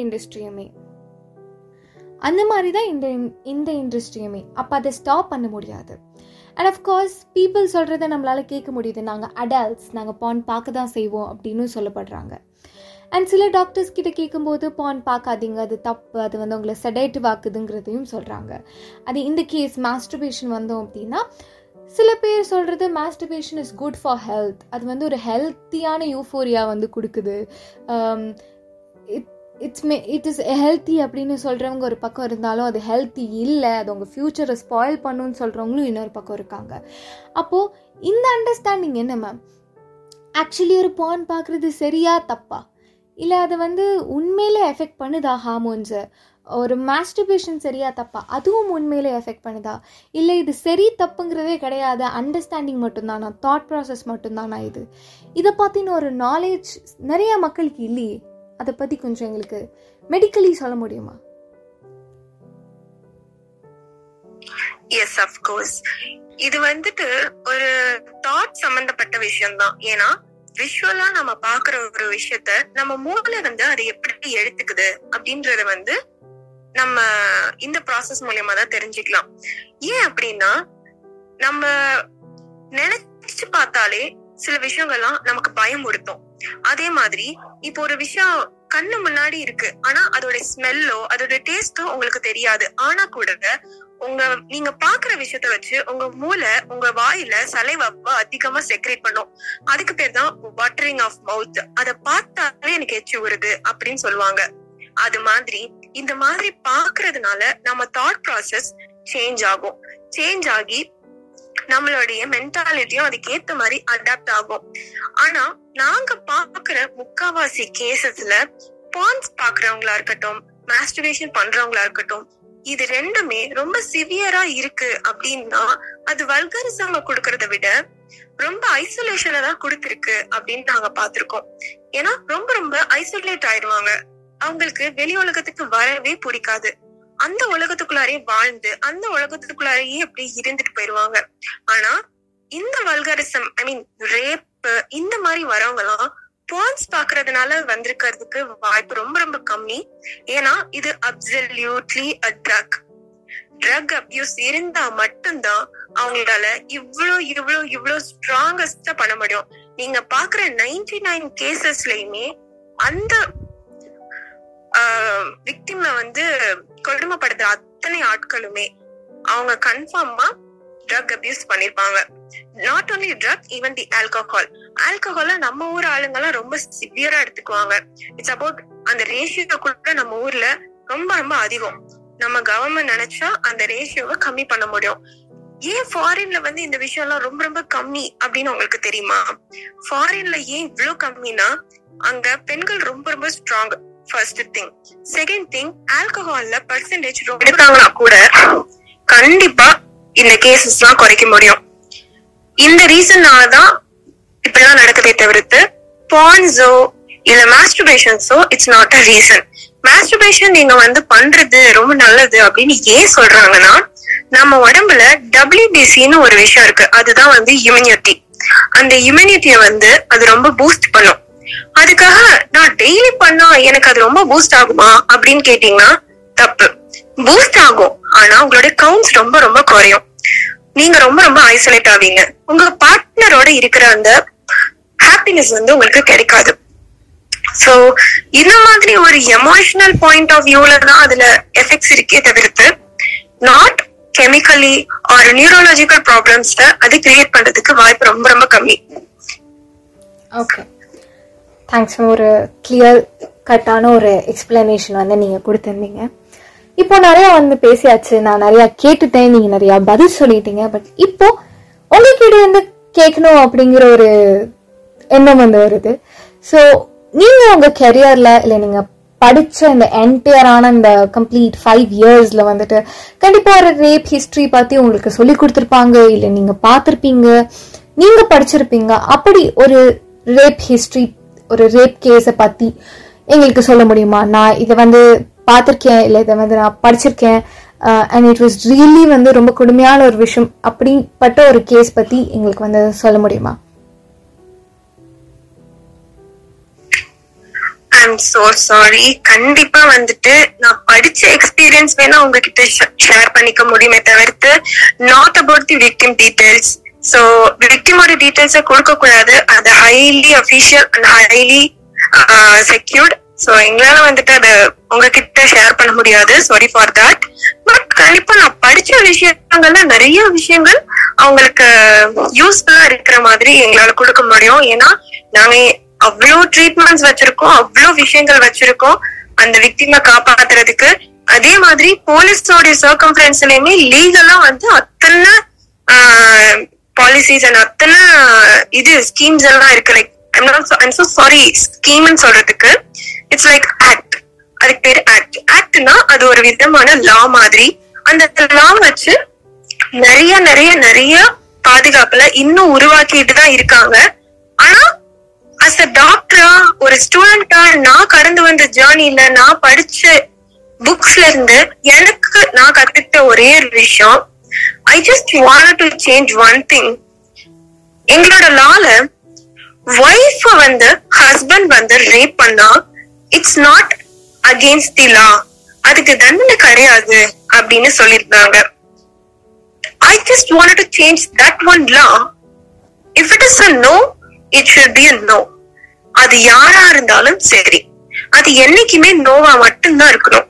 இண்டஸ்ட்ரியுமே. அப்போ அதை ஸ்டாப் பண்ண முடியாது. அண்ட் அஃப்கோர்ஸ் பீப்புள் சொல்கிறத நம்மளால் கேட்க முடியுது. நாங்கள் அடல்ட்ஸ், நாங்கள் பான் பார்க்க தான் செய்வோம் அப்படின்னு சொல்லப்படுறாங்க. அண்ட் சில டாக்டர்ஸ் கிட்ட கேட்கும்போது பான் பார்க்காதீங்க, அது தப்பு, அது உங்களை செடேட்டிவ் ஆக்குதுங்கிறதையும் சொல்கிறாங்க. அது இந்த கேஸ் மாஸ்டர்பேஷன் வந்தோம் அப்படின்னா, சில பேர் சொல்கிறது masturbation is good for health. அது ஒரு ஹெல்த்தியான யூஃபோரியா கொடுக்குது. இட் இஸ் ஹெல்த்தி அப்படின்னு சொல்கிறவங்க ஒரு பக்கம் இருந்தாலும் அது ஹெல்த்தி இல்லை, அது உங்கள் ஃப்யூச்சரை ஸ்பாயில் பண்ணுன்னு சொல்கிறவங்களும் இன்னொரு பக்கம் இருக்காங்க. அப்போது இந்த அண்டர்ஸ்டாண்டிங் என்ன மேம்? ஆக்சுவலி ஒரு பான் பார்க்குறது சரியா தப்பா? இல்லை அது உண்மையிலே எஃபெக்ட் பண்ணுதா ஹார்மோன்ஸை? ஒரு மாஸ்டர்பேஷன் சரியா தப்பா? அதுவும் உண்மையிலே எஃபெக்ட் பண்ணுதா? இல்லை இது சரி தப்புங்கிறதே கிடையாது, அண்டர்ஸ்டாண்டிங் மட்டும்தானா, தாட் ப்ராசஸ் மட்டும்தானா? இதை பற்றின ஒரு நாலேஜ் நிறைய மக்களுக்கு இல்லையே. அதை பற்றி கொஞ்சம் எங்களுக்கு மெடிக்கலி சொல்ல முடியுமா? Yes, of course. இது ஒரு தாட் சம்பந்தப்பட்ட விஷயம் தான். ஏன்னா விஷுவலா நம்ம பாக்குற ஒரு விஷயத்த நம்ம மூளை அதை எப்படி எடுத்துக்குது அப்படின்றத நம்ம இந்த ப்ராசஸ் மூலியமா தான் தெரிஞ்சுக்கலாம். ஏன் அப்படின்னா, நம்ம நினைச்சு பார்த்தாலே சில விஷயங்கள்லாம் நமக்கு பயமுடுத்தும். அதே மாதிரி இப்போ ஒரு விஷயம் கண்ணு முன்னாடி இருக்கு, ஆனா அதோட ஸ்மெல்லோ அதோட டேஸ்டோ உங்களுக்கு தெரியாது. ஆனா கூட நீங்க பாக்குற விஷயத்த வச்சு உங்க மூளை உங்க வாயில சலைவாவை அதிகமா செக்ரேட் பண்ணும். அதுக்கு பேர் தான் வாட்டரிங் ஆஃப் மவுத். அதை பார்த்தாலே எனக்கு எச்சு வருது அப்படின்னு சொல்லுவாங்க. அது மாதிரி இந்த மாதிரி பாக்குறதுனால நம்ம தாட் ப்ராசஸ் சேஞ்ச் ஆகும். சேஞ்ச் ஆகி நம்மளுடைய மென்டாலிட்டியும் அதுக்கு ஏத்த மாதிரி அடாப்ட் ஆகும். ஆனா நாங்க பாக்குற முக்காவாசி கேசஸ்ல பான்ஸ் பாக்குறவங்களா இருக்கட்டும், மாஸ்டர்பேஷன் பண்றவங்களா இருக்கட்டும், இது ரெண்டுமே ரொம்ப சிவியரா இருக்கு அப்படின்னா அது வல்கரிசம் கொடுக்கறத விட ரொம்ப ஐசோலேஷனை தான் கொடுத்திருக்கு அப்படின்னு நாங்க பாத்திருக்கோம். ஏன்னா ரொம்ப ரொம்ப ஐசோலேட் ஆயிடுவாங்க. அவங்களுக்கு வெளி உலகத்துக்கு வரவே பிடிக்காது. அந்த உலகத்துக்குள்ளாரே வாழ்ந்து அந்த உலகத்துக்குள்ளாரையே அப்படி இருந்துட்டு போயிருவாங்க. ஆனா இந்த வல்கரிசம், ஐ மீன் ரேப், இந்த மாதிரி வரவங்க எல்லாம் பான்ஸ் பாக்குறதுனால வந்திருக்கிறதுக்கு வாய்ப்பு ரொம்ப ரொம்ப கம்மி. ஏன்னா இது அப்சல்யூட்லி அ ட்ரக் அபியூஸ் இருந்தா மட்டும்தான் அவங்களால இவ்வளவு ஸ்ட்ராங்கஸ்டா பண்ண முடியும். நீங்க பாக்குற 99 கேசஸ்லயுமே அந்த விக்டிம கொடுமைப்படுத்துற அத்தனை ஆட்களுமே அவங்க கன்ஃபார்மா ட்ரக் அபியூஸ் பண்ணிருப்பாங்க. Not only drug, even the alcohol நம்ம ஊர் ஆளுங்க எல்லாம் ரொம்ப சிவியரா எடுத்துக்குவாங்க. இட்ஸ் அபவுட் அந்த ரேஷியோ கூட நம்ம ஊர்ல ரொம்ப ரொம்ப அதிகம். நம்ம கவர்மெண்ட் நினைச்சா அந்த ரேஷியோவை கம்மி பண்ண முடியும். ஏன் ஃபாரின்ல இந்த விஷயம் எல்லாம் ரொம்ப ரொம்ப கம்மி அப்படின்னு உங்களுக்கு தெரியுமா? ஃபாரின்ல ஏன் இவ்வளவு கம்மினா, அங்க பெண்கள் ரொம்ப ரொம்ப strong. First thing. Second thing, ஆல்கஹால்ல பர்சன்டேஜ் ரொம்ப எடுத்தாங்கன்னா கூட கண்டிப்பா இந்த கேசஸ் எல்லாம் குறைக்க முடியும். இந்த ரீசன்னாலதான் இப்படிலாம் நடக்குதே தவிர்த்து பான்ஸோ இல்ல மாஸ்டர்பேஷன்ஸோ it's not a reason. Masturbation நீங்க வந்து பண்றது ரொம்ப நல்லது அப்படின்னு ஏன் சொல்றாங்கன்னா, நம்ம உடம்புல WBCன்னு ஒரு விஷயம் இருக்கு, அதுதான் வந்து இம்யூனிட்டி. அந்த இம்யூனிட்டியை வந்து அது ரொம்ப பூஸ்ட் பண்ணும். அதுக்காக நான் டெய்லி பண்ணா எனக்கு அது ரொம்ப பூஸ்ட் ஆகுமா அப்படின்னு கேட்டீங்கன்னா தப்பு. பூஸ்ட் ஆகும், ஆனா உங்களோட கவுண்ட்ஸ் ரொம்ப ரொம்ப குறையும். நீங்க ரொம்ப ரொம்ப ஐசோலேட் ஆவீங்க. உங்க பார்ட்னரோட இருக்கிற அந்த ஹாப்பினஸ் வந்து உங்களுக்கு கிடைக்காது. சோ இந்த மாதிரி ஒரு எமோஷனல் பாயிண்ட் ஆஃப் வியூல தான் அதுல எஃபெக்ட்ஸ் இருக்கே தவிர்த்து not chemically or neurological problems அது கிரியேட் பண்றதுக்கு வாய்ப்பு ரொம்ப ரொம்ப கம்மி. Okay, thanks. ஒரு கிளியர் கட்டான ஒரு எக்ஸ்பிளனேஷன் வந்து நீங்க கொடுத்துருந்தீங்க. இப்போ நிறைய வந்து பேசியாச்சு, நான் நிறைய கேட்டுட்டேன், நீங்க நிறைய பதில் சொல்லிட்டீங்க. பட் இப்போ உங்ககிட்ட இருந்து கேட்கணும் அப்படிங்கிற ஒரு எண்ணம் வந்து வருது. ஸோ நீங்க உங்க கெரியர்ல இல்ல நீங்க படிச்ச இந்த என்டையரான இந்த கம்ப்ளீட் 5 yearsல வந்துட்டு கண்டிப்பா ஒரு ரேப் ஹிஸ்டரி பத்தி உங்களுக்கு சொல்லி கொடுத்துருப்பாங்க, இல்ல நீங்க பார்த்திருப்பீங்க, நீங்க படிச்சிருப்பீங்க. அப்படி ஒரு ரேப் ஹிஸ்டரி, ஒரு ரேப் கேஸை பத்தி எங்களுக்கு சொல்ல முடியுமா? நான் இதை வந்து பார்த்திருக்கேன், இல்லை இதை வந்து நான் படிச்சிருக்கேன், அண்ட் இட் வாஸ் ரியலி வந்து ரொம்ப கொடுமையான ஒரு விஷயம், அப்படிப்பட்ட ஒரு கேஸ் பத்தி எங்களுக்கு வந்து சொல்ல முடியுமா? I'm so sorry. கண்டிப்பா வந்துட்டு நான் படிச்ச எக்ஸ்பீரியன்ஸ் வேணா உங்ககிட்ட ஷேர் பண்ணிக்க முடியுமே தவிர்த்து not about the victim details. So விக்டிமோட டீடைல்ஸை கொடுக்க கூடாது. அது highly official and highly secured. So எங்களால வந்துட்டு அதை உங்ககிட்ட ஷேர் பண்ண முடியாது. Sorry for that. பட் கண்டிப்பா நான் படிச்ச விஷயங்கள்ல நிறைய விஷயங்கள் அவங்களுக்கு யூஸ்ஃபுல்லா இருக்கிற மாதிரி எங்களால கொடுக்க முடியும். ஏன்னா நாங்க அவ்வளவு ட்ரீட்மெண்ட்ஸ் வச்சிருக்கோம், அவ்வளவு விஷயங்கள் வச்சிருக்கோம் அந்த விக்டிமை காப்பாத்துறதுக்கு. அதே மாதிரி போலீஸோட சர்க்கம்ஃபரன்ஸ்லயுமே லீகலா வந்து அத்தனை பாலிசிஸ் அண்ட் அத்தனை இது ஸ்கீம்ஸ் எல்லாம் இருக்கு. லைக் ஐம் சோ சாரி ஸ்கீம்னு சொல்றதுக்கு, இட்ஸ் லைக் ஆக்ட். அதுக்கு பேரு ஆக்ட். ஆக்ட்னா அது ஒரு விதமான லா மாதிரி. அந்த லா வச்சு நிறைய நிறைய நிறைய பாதுகாப்புல இன்னும் உருவாக்கிட்டு தான் இருக்காங்க. ஆனா அஸ் அ டாக்டரா ஒரு ஸ்டூடெண்டா நான் கடந்து வந்த ஜேர்னில நான் படிச்ச புக்ஸ்ல இருந்து எனக்கு நான் கத்துக்கிட்ட ஒரே ஒரு விஷயம், I just want to change one thing. எங்களோட லால வைஃப் வந்து ஹஸ்பண்ட் வந்து ரேப் பண்ணா it's not against the law, அதுக்கு தண்டனை கிடையாது அப்படின்னு சொல்லியிருந்தாங்க. I just want to change that one law. If it is a no, it should be a no. அது யாரா இருந்தாலும் சரி, அது என்னைக்குமே நோவா மட்டும்தான் இருக்கணும்.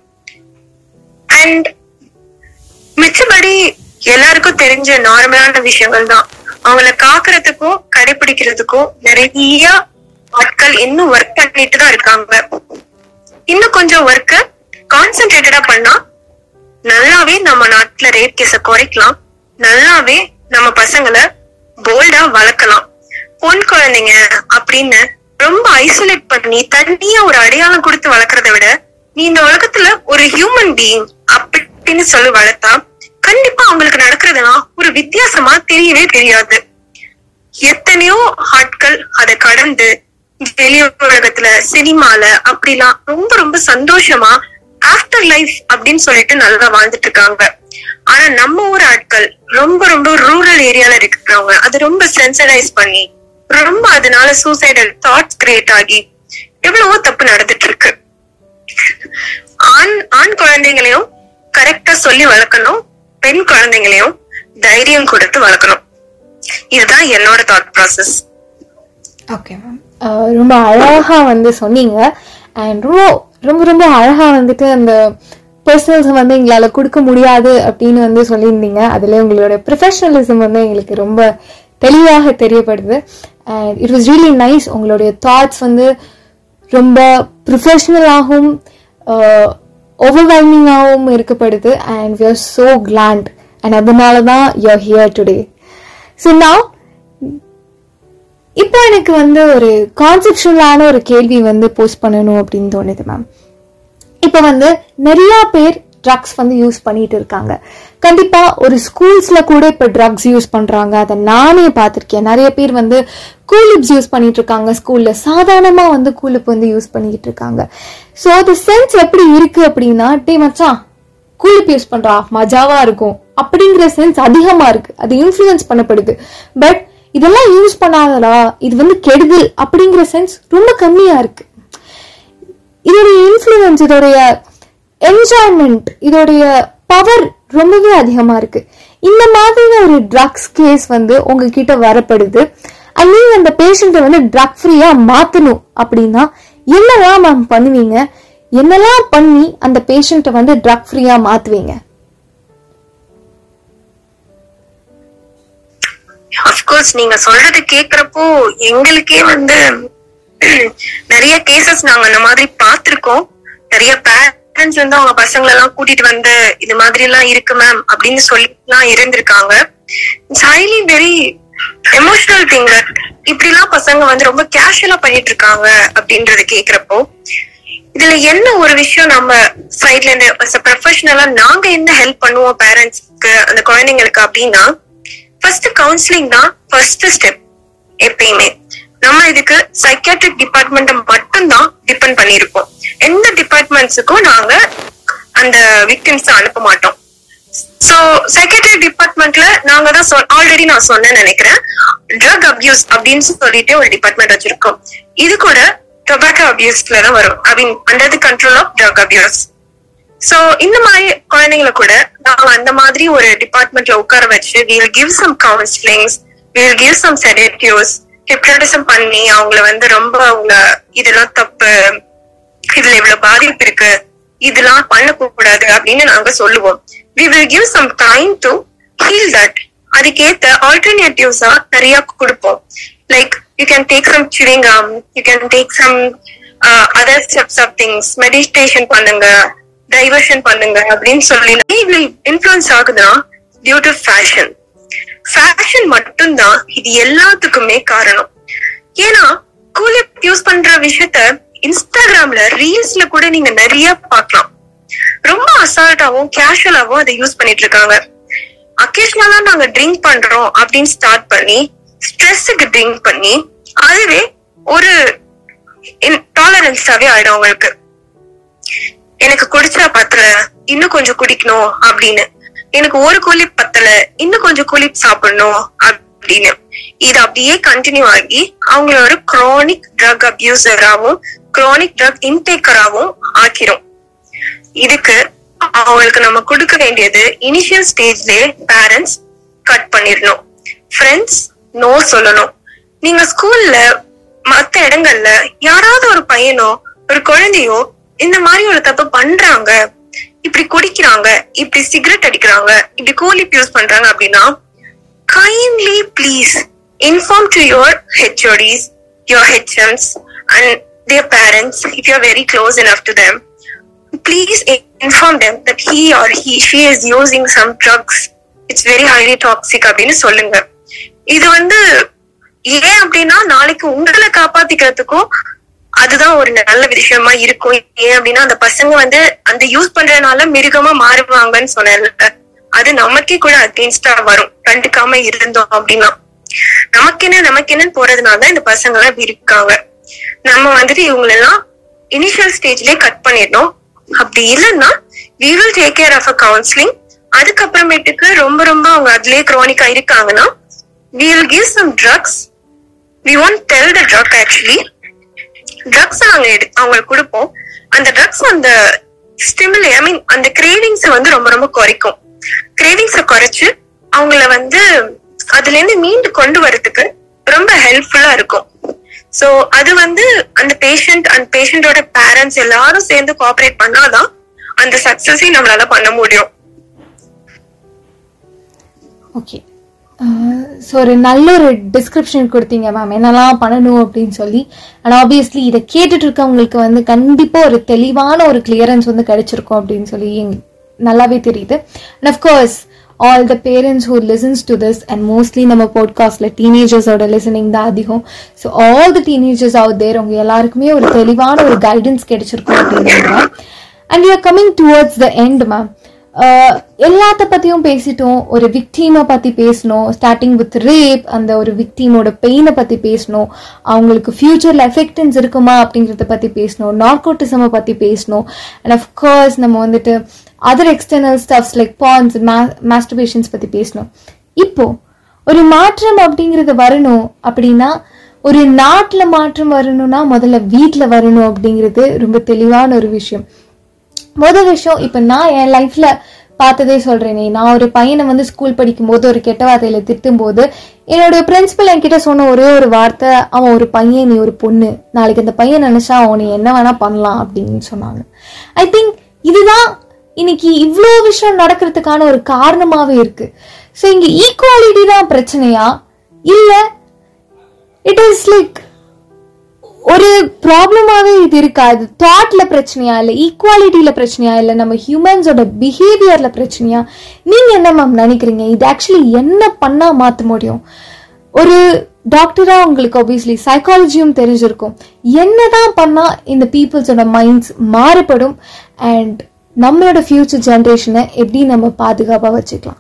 அண்ட் மிச்சபடி எல்லாருக்கும் தெரிஞ்ச நார்மலான விஷயங்கள் தான். அவங்கள காக்குறதுக்கும் கடைபிடிக்கிறதுக்கும் நிறைய ஆட்கள் இன்னும் ஒர்க் பண்ணிட்டு தான் இருக்காங்க. இன்னும் கொஞ்சம் ஒர்க்க கான்சென்ட்ரேட்டடா பண்ணா நல்லாவே நம்ம நாட்டுல ரேப் கேஸ குறைக்கலாம், நல்லாவே நம்ம பசங்களை போல்டா வளர்க்கலாம். பொன் குழந்தைங்க அப்படின்னு ரொம்ப ஐசோலேட் பண்ணி தனியா ஒரு அடையாளம் கொடுத்து வளர்க்கறத விட நீ இந்த உலகத்துல ஒரு ஹியூமன் பீயிங் அப்படின்னு சொல்லி வளர்த்தா கண்டிப்பா அவங்களுக்கு நடக்கிறதுனா ஒரு வித்தியாசமா தெரியவே தெரியாது. எத்தனையோ ஆட்கள் அதை கடந்து வெளி உலகத்துல சினிமால அப்படிலாம் ரொம்ப ரொம்ப சந்தோஷமா ஆஃப்டர் லைஃப் அப்படின்னு சொல்லிட்டு நல்லா வாழ்ந்துட்டு இருக்காங்க. ஆனா நம்ம ஊர் ஆட்கள் ரொம்ப ரொம்ப ரூரல் ஏரியால இருக்கிறவங்க அது ரொம்ப சென்சிடைஸ் பண்ணி ரொம்ப அதனால சூசைடல் தாட்ஸ் கிரியேட் ஆகி எவ்வளவோ தப்பு நடந்துட்டு இருக்கு. ஆண் குழந்தைங்களையும் கரெக்டா சொல்லி வளர்க்கணும், பெண் குழந்தைங்களையும் தைரியம் கொடுத்து வளர்க்கணும். இதுதான் என்னோட தாட் ப்ராசஸ். ஓகே மேம், ரொம்ப அழகா வந்து சொன்னீங்க. அண்ட் ரொம்ப ரொம்ப அழகா வந்துட்டு அந்த பர்சனல்ஸ் வந்து எங்களால கொடுக்க முடியாது அப்படின்னு வந்து சொல்லியிருந்தீங்க. அதுல உங்களோட ப்ரொஃபஷனலிசம் வந்து எங்களுக்கு ரொம்ப தெளிவாக தெரியப்படுது. And it was really nice. உங்களுடைய தாட்ஸ் வந்து ரொம்ப ப்ரொஃபஷனலாகவும் ஓவர்வெல்மிங்காகவும் இருக்கப்படுது. And we are so glad. And அதனால தான் you are here today. So நான் இப்போ எனக்கு வந்து ஒரு கான்செப்சுவலான ஒரு கேள்வி வந்து போஸ்ட் பண்ணணும் அப்படின்னு தோணுது மேம். இப்போ வந்து நிறைய பேர் ட்ரக்ஸ் வந்து யூஸ் பண்ணிட்டு இருக்காங்க. கண்டிப்பா ஒரு ஸ்கூல்ஸ்ல கூட இப்ப ட்ரக்ஸ் யூஸ் பண்றாங்க. அதை நானே பார்த்திருக்கேன். நிறைய பேர் வந்து கூலிப்ஸ் யூஸ் பண்ணிட்டு இருக்காங்க ஸ்கூல்ல. சாதாரணமா வந்து கூலிப் வந்து யூஸ் பண்ணிட்டு இருக்காங்க. ஸோ அது சென்ஸ் எப்படி இருக்கு அப்படின்னா, டே மச்சான் கூலிப் யூஸ் பண்றா மஜாவா இருக்கும் அப்படிங்கிற சென்ஸ் அதிகமா இருக்கு. அது இன்ஃப்ளூயன்ஸ் பண்ணப்படுது. பட் இதெல்லாம் யூஸ் பண்ணாதடா இது வந்து கெடுதல் அப்படிங்கிற சென்ஸ் ரொம்ப கம்மியா இருக்கு. இதோடைய இன்ஃப்ளூயன்ஸ், இதோடைய என்ஜாய்மெண்ட், இதோடைய பவர் ரொம்பவே அதிகமா இருக்கு. இந்த மாதிரி ஒரு ட்ரக்ஸ் கேஸ் வந்து உங்ககிட்ட வரப்படுது. நீங்க அந்த பேஷண்ட்டை வந்து ட்ரக் ஃப்ரீயா மாத்தணும் அப்படின்னா என்னெல்லாம் மேம் பண்ணுவீங்க? என்னெல்லாம் பண்ணி அந்த பேஷண்ட்டை வந்து ட்ரக் ஃப்ரீயா மாத்துவீங்க? அஃப்கோர்ஸ் நீங்க சொல்றது கேக்குறப்போ எங்களுக்கே வந்து நிறைய கேசஸ் நாங்க அந்த மாதிரி பாத்திருக்கோம். நிறைய பேரண்ட்ஸ் வந்து அவங்க பசங்களை எல்லாம் கூட்டிட்டு வந்து இது மாதிரி எல்லாம் இருக்கு மேம் அப்படின்னு சொல்லி எல்லாம் இருந்திருக்காங்க. It's highly very emotional thing. இப்படி எல்லாம் பசங்க வந்து ரொம்ப கேஷுவலா பண்ணிட்டு இருக்காங்க அப்படின்றது கேக்குறப்போ, இதுல என்ன ஒரு விஷயம் நம்ம சைட்ல இருந்து ப்ரொஃபஷனலா நாங்க என்ன ஹெல்ப் பண்ணுவோம் பேரண்ட்ஸ்க்கு, அந்த குழந்தைங்களுக்கு அப்படின்னா, ஃபர்ஸ்ட் கவுன்சிலிங் தான் ஃபர்ஸ்ட் ஸ்டெப். எப்பயுமே நம்ம இதுக்கு சைக்கியாட்ரிக் டிபார்ட்மெண்ட் மட்டும் தான் டிபெண்ட் பண்ணிருக்கோம். எந்த டிபார்ட்மெண்ட்ஸுக்கும் நாங்க அந்த விக்டிம்ஸ் அனுப்ப மாட்டோம். சோ சைக்கியாட்ரிக் டிபார்ட்மெண்ட்ல நாங்க தான் ஆல்ரெடி நான் சொன்னேன்னு நினைக்கிறேன், ட்ரக் அபியூஸ் அப்படின்னு சொல்லிட்டு ஒரு டிபார்ட்மெண்ட் வச்சிருக்கோம். இது கூட டொபாக்கோ அபியூஸ்ல தான் வரும். I mean under the control of drug abuse. So இந்த மாதிரி குழந்தைங்களை கூட நாங்க அந்த மாதிரி ஒரு டிபார்ட்மெண்ட்ல உட்கார வச்சு we will give some counselings, we will give some sedatives, hypnotism பண்ணி அவங்கள வந்து ரொம்ப அவங்க இதெல்லாம் தப்பு, இதுல இவ்வளவு பாதிப்பு இருக்கு, இதெல்லாம் பண்ணக்கூடாது அப்படின்னு நாங்க சொல்லுவோம். we will give some time to heal that. அதுக்கேத்த ஆல்டர்னேட்டிவ்ஸா நிறைய கொடுப்போம். Like you can take some chewing gum, you can take some other steps of things, meditation பண்ணுங்க, டைவர்ஷன் பண்ணுங்க அப்படின்னு சொல்லி. இன்ஃப்ளூயன்ஸ் ஆகுதுன்னா டியூ டு ஃபேஷன். ஃபேஷன் மட்டும்தான் இது எல்லாத்துக்குமே காரணம். ஏன்னா கூலிப் யூஸ் பண்ற விஷயத்த இன்ஸ்டாகிராம்ல ரீல்ஸ்ல கூட நீங்க நிறைய பார்க்கலாம். ரொம்ப அசால்ட்டாவும் கேஷுவலாவும் அதை யூஸ் பண்ணிட்டு இருக்காங்க. அக்கேஷனலா நாங்க ட்ரிங்க் பண்றோம் அப்படின்னு ஸ்டார்ட் பண்ணி ஸ்ட்ரெஸ்ஸுக்கு ட்ரிங்க் பண்ணி அதுவே ஒரு டாலரன்ஸாவே ஆயிடும் அவங்களுக்கு. எனக்கு குடிச்சா பத்தல, இன்னும் கொஞ்சம் குடிக்கணும் அப்படின்னு, எனக்கு ஒரு கூலிப் பத்தல, இன்னும் கொஞ்சம் கூலிப் சாப்பிடணும் அப்படின்னு, இது அப்படியே கண்டினியூ ஆகி அவங்கள ஒரு குரோனிக் ட்ரக் அபியூசராகவும் குரோனிக் ட்ரக் இன்டேக்கராகவும் ஆக்கிரும். இதுக்கு அவங்களுக்கு நம்ம கொடுக்க வேண்டியது இனிஷியல் ஸ்டேஜ்லயே பேரண்ட்ஸ் கட் பண்ணிடணும். ஃப்ரெண்ட்ஸ் நோ சொல்லணும். நீங்க ஸ்கூல்ல மத்த இடங்கள்ல யாராவது ஒரு பையனோ ஒரு குழந்தையோ இந்த மாதிரி ஒரு தப்பு பண்றாங்க, இப்படி குடிக்கிறாங்க, இப்படி சிகரெட் அடிக்கிறாங்க, இப்படி கூலிப் யூஸ் பண்றாங்க அப்படின்னா kindly please inform to your HODs, your HMs and their parents if you are very close enough to them. Please inform them that he or she is using some drugs, it's very highly toxic அப்படின்னு சொல்லுங்க. இது வந்து ஏன் அப்படின்னா நாளைக்கு உங்களை காப்பாத்திக்கிறதுக்கும் அதுதான் ஒரு நல்ல விஷயமா இருக்கும். ஏன் அப்படின்னா அந்த பசங்க வந்து அந்த யூஸ் பண்றதுனால மிருகமா மாறுவாங்கன்னு சொன்ன, அது நமக்கே கூட அகெயின்ஸ்டா வரும் கண்டுக்காம இருந்தோம் அப்படின்னா. நமக்கென்னு போறதுனாலதான் இந்த பசங்க எல்லாம் இருக்காங்க. நம்ம வந்துட்டு இவங்களெல்லாம் இனிஷியல் ஸ்டேஜ்லயே கட் பண்ணிடணும். அப்படி இல்லைன்னா we will take care of a counseling. அதுக்கப்புறமேட்டுக்கு ரொம்ப ரொம்ப அவங்க அதுலயே குரோனிக்கா இருக்காங்கன்னா we will give some drugs. We won't tell the drug actually. Drugs நாங்க அவங்களுக்கு கொடுப்போம். அந்த ட்ரக்ஸ் அந்த ஸ்டிமுலே ஐ மீன் அந்த கிரேவிங்ஸ் வந்து ரொம்ப ரொம்ப குறைக்கும். கிரேவிங்ஸ குறைச்சு அவங்கள வந்து அதுல இருந்து மீண்டு கொண்டு வரதுக்கு ரொம்ப ஹெல்ப்ஃபுல்லா இருக்கும். சோ அது வந்து அந்த பேஷண்டோட பேரண்ட்ஸ் எல்லாரும் சேர்ந்து கோஆபரேட் பண்ணாதான் அந்த சக்சஸை நம்மளால பண்ண முடியும். ஓகே, ஸோ ஒரு நல்ல ஒரு டிஸ்கிரிப்ஷன் கொடுத்தீங்க மேம், என்னெல்லாம் பண்ணணும் அப்படின்னு சொல்லி. அண்ட் ஆப்வியஸ்லி இதை கேட்டுட்டு இருக்கவங்களுக்கு வந்து கண்டிப்பாக ஒரு தெளிவான ஒரு கிளியரன்ஸ் வந்து கிடைச்சிருக்கும் அப்படின்னு சொல்லி நல்லாவே தெரியுது. And of course all the parents who listens to this and mostly நம்ம பாட்காஸ்ட்ல டீனேஜர்ஸோட லிசனிங் தான் அதிகம். So all the teenagers out there உங்க எல்லாருக்குமே ஒரு தெளிவான ஒரு கைடன்ஸ் கிடைச்சிருக்கும் அப்படின்னு நினைக்கிறேன். And you are coming towards the end ma'am. எல்லாத்த பத்தியும் பேசிட்டோம். ஒரு விக்டீமை பத்தி பேசணும், ஸ்டார்டிங் வித் ரேப், அந்த ஒரு விக்டீமோட பெயினை பத்தி பேசணும், அவங்களுக்கு ஃபியூச்சர்ல எஃபெக்டன்ஸ் இருக்குமா அப்படிங்கறத பத்தி பேசணும், நார்கோட்டிசமை பத்தி பேசணும், அண்ட் அஃப்கோர்ஸ் நம்ம வந்துட்டு other external stuffs like porns, masturbations பத்தி பேசணும். இப்போ ஒரு மாற்றம் அப்படிங்கிறது வரணும் அப்படின்னா, ஒரு நாட்டுல மாற்றம் வரணும்னா முதல்ல வீட்டுல வரணும் அப்படிங்கிறது ரொம்ப தெளிவான ஒரு விஷயம். முதல் விஷயம், இப்ப நான் என் லைஃப்ல பார்த்ததே சொல்றேனே, நான் ஒரு பையனை வந்து ஸ்கூல் படிக்கும் போது ஒரு கெட்ட வார்த்தையில திட்டும் போது என்னோட பிரின்சிபல் என்கிட்ட சொன்ன ஒரே ஒரு வார்த்தை, அவன் ஒரு பையன், நீ ஒரு பொண்ணு, நாளைக்கு அந்த பையன் நினைச்சா அவனை என்ன வேணா பண்ணலாம் அப்படின்னு சொன்னாங்க. ஐ திங்க் இதுதான் இன்னைக்கு இவ்வளோ விஷயம் நடக்கிறதுக்கான ஒரு காரணமாவே இருக்கு. ஸோ இங்க ஈக்குவாலிட்டி தான் பிரச்சனையா, இல்ல இட் இஸ் லைக் ஒரு ப்ராப்ளமாவே இது இருக்கா? இது தாட்ல பிரச்சனையா, இல்ல ஈக்குவாலிட்டியில பிரச்சனையா, இல்ல நம்ம ஹியூமன்ஸோட பிஹேவியர்ல பிரச்சனையா? நீங்க என்ன மேம் நினைக்கிறீங்க? இது ஆக்சுவலி என்ன பண்ணா மாத்த முடியும்? ஒரு டாக்டரா உங்களுக்கு ஆப்வியஸ்லி சைக்காலஜியும் தெரிஞ்சிருக்கும். என்னதான் பண்ணா இந்த பீப்புள்ஸோட மைண்ட்ஸ் மாறுபடும் அண்ட் நம்மளோட ஃபியூச்சர் ஜெனரேஷனை எப்படி நம்ம பாதுகாப்பா வச்சுக்கலாம்?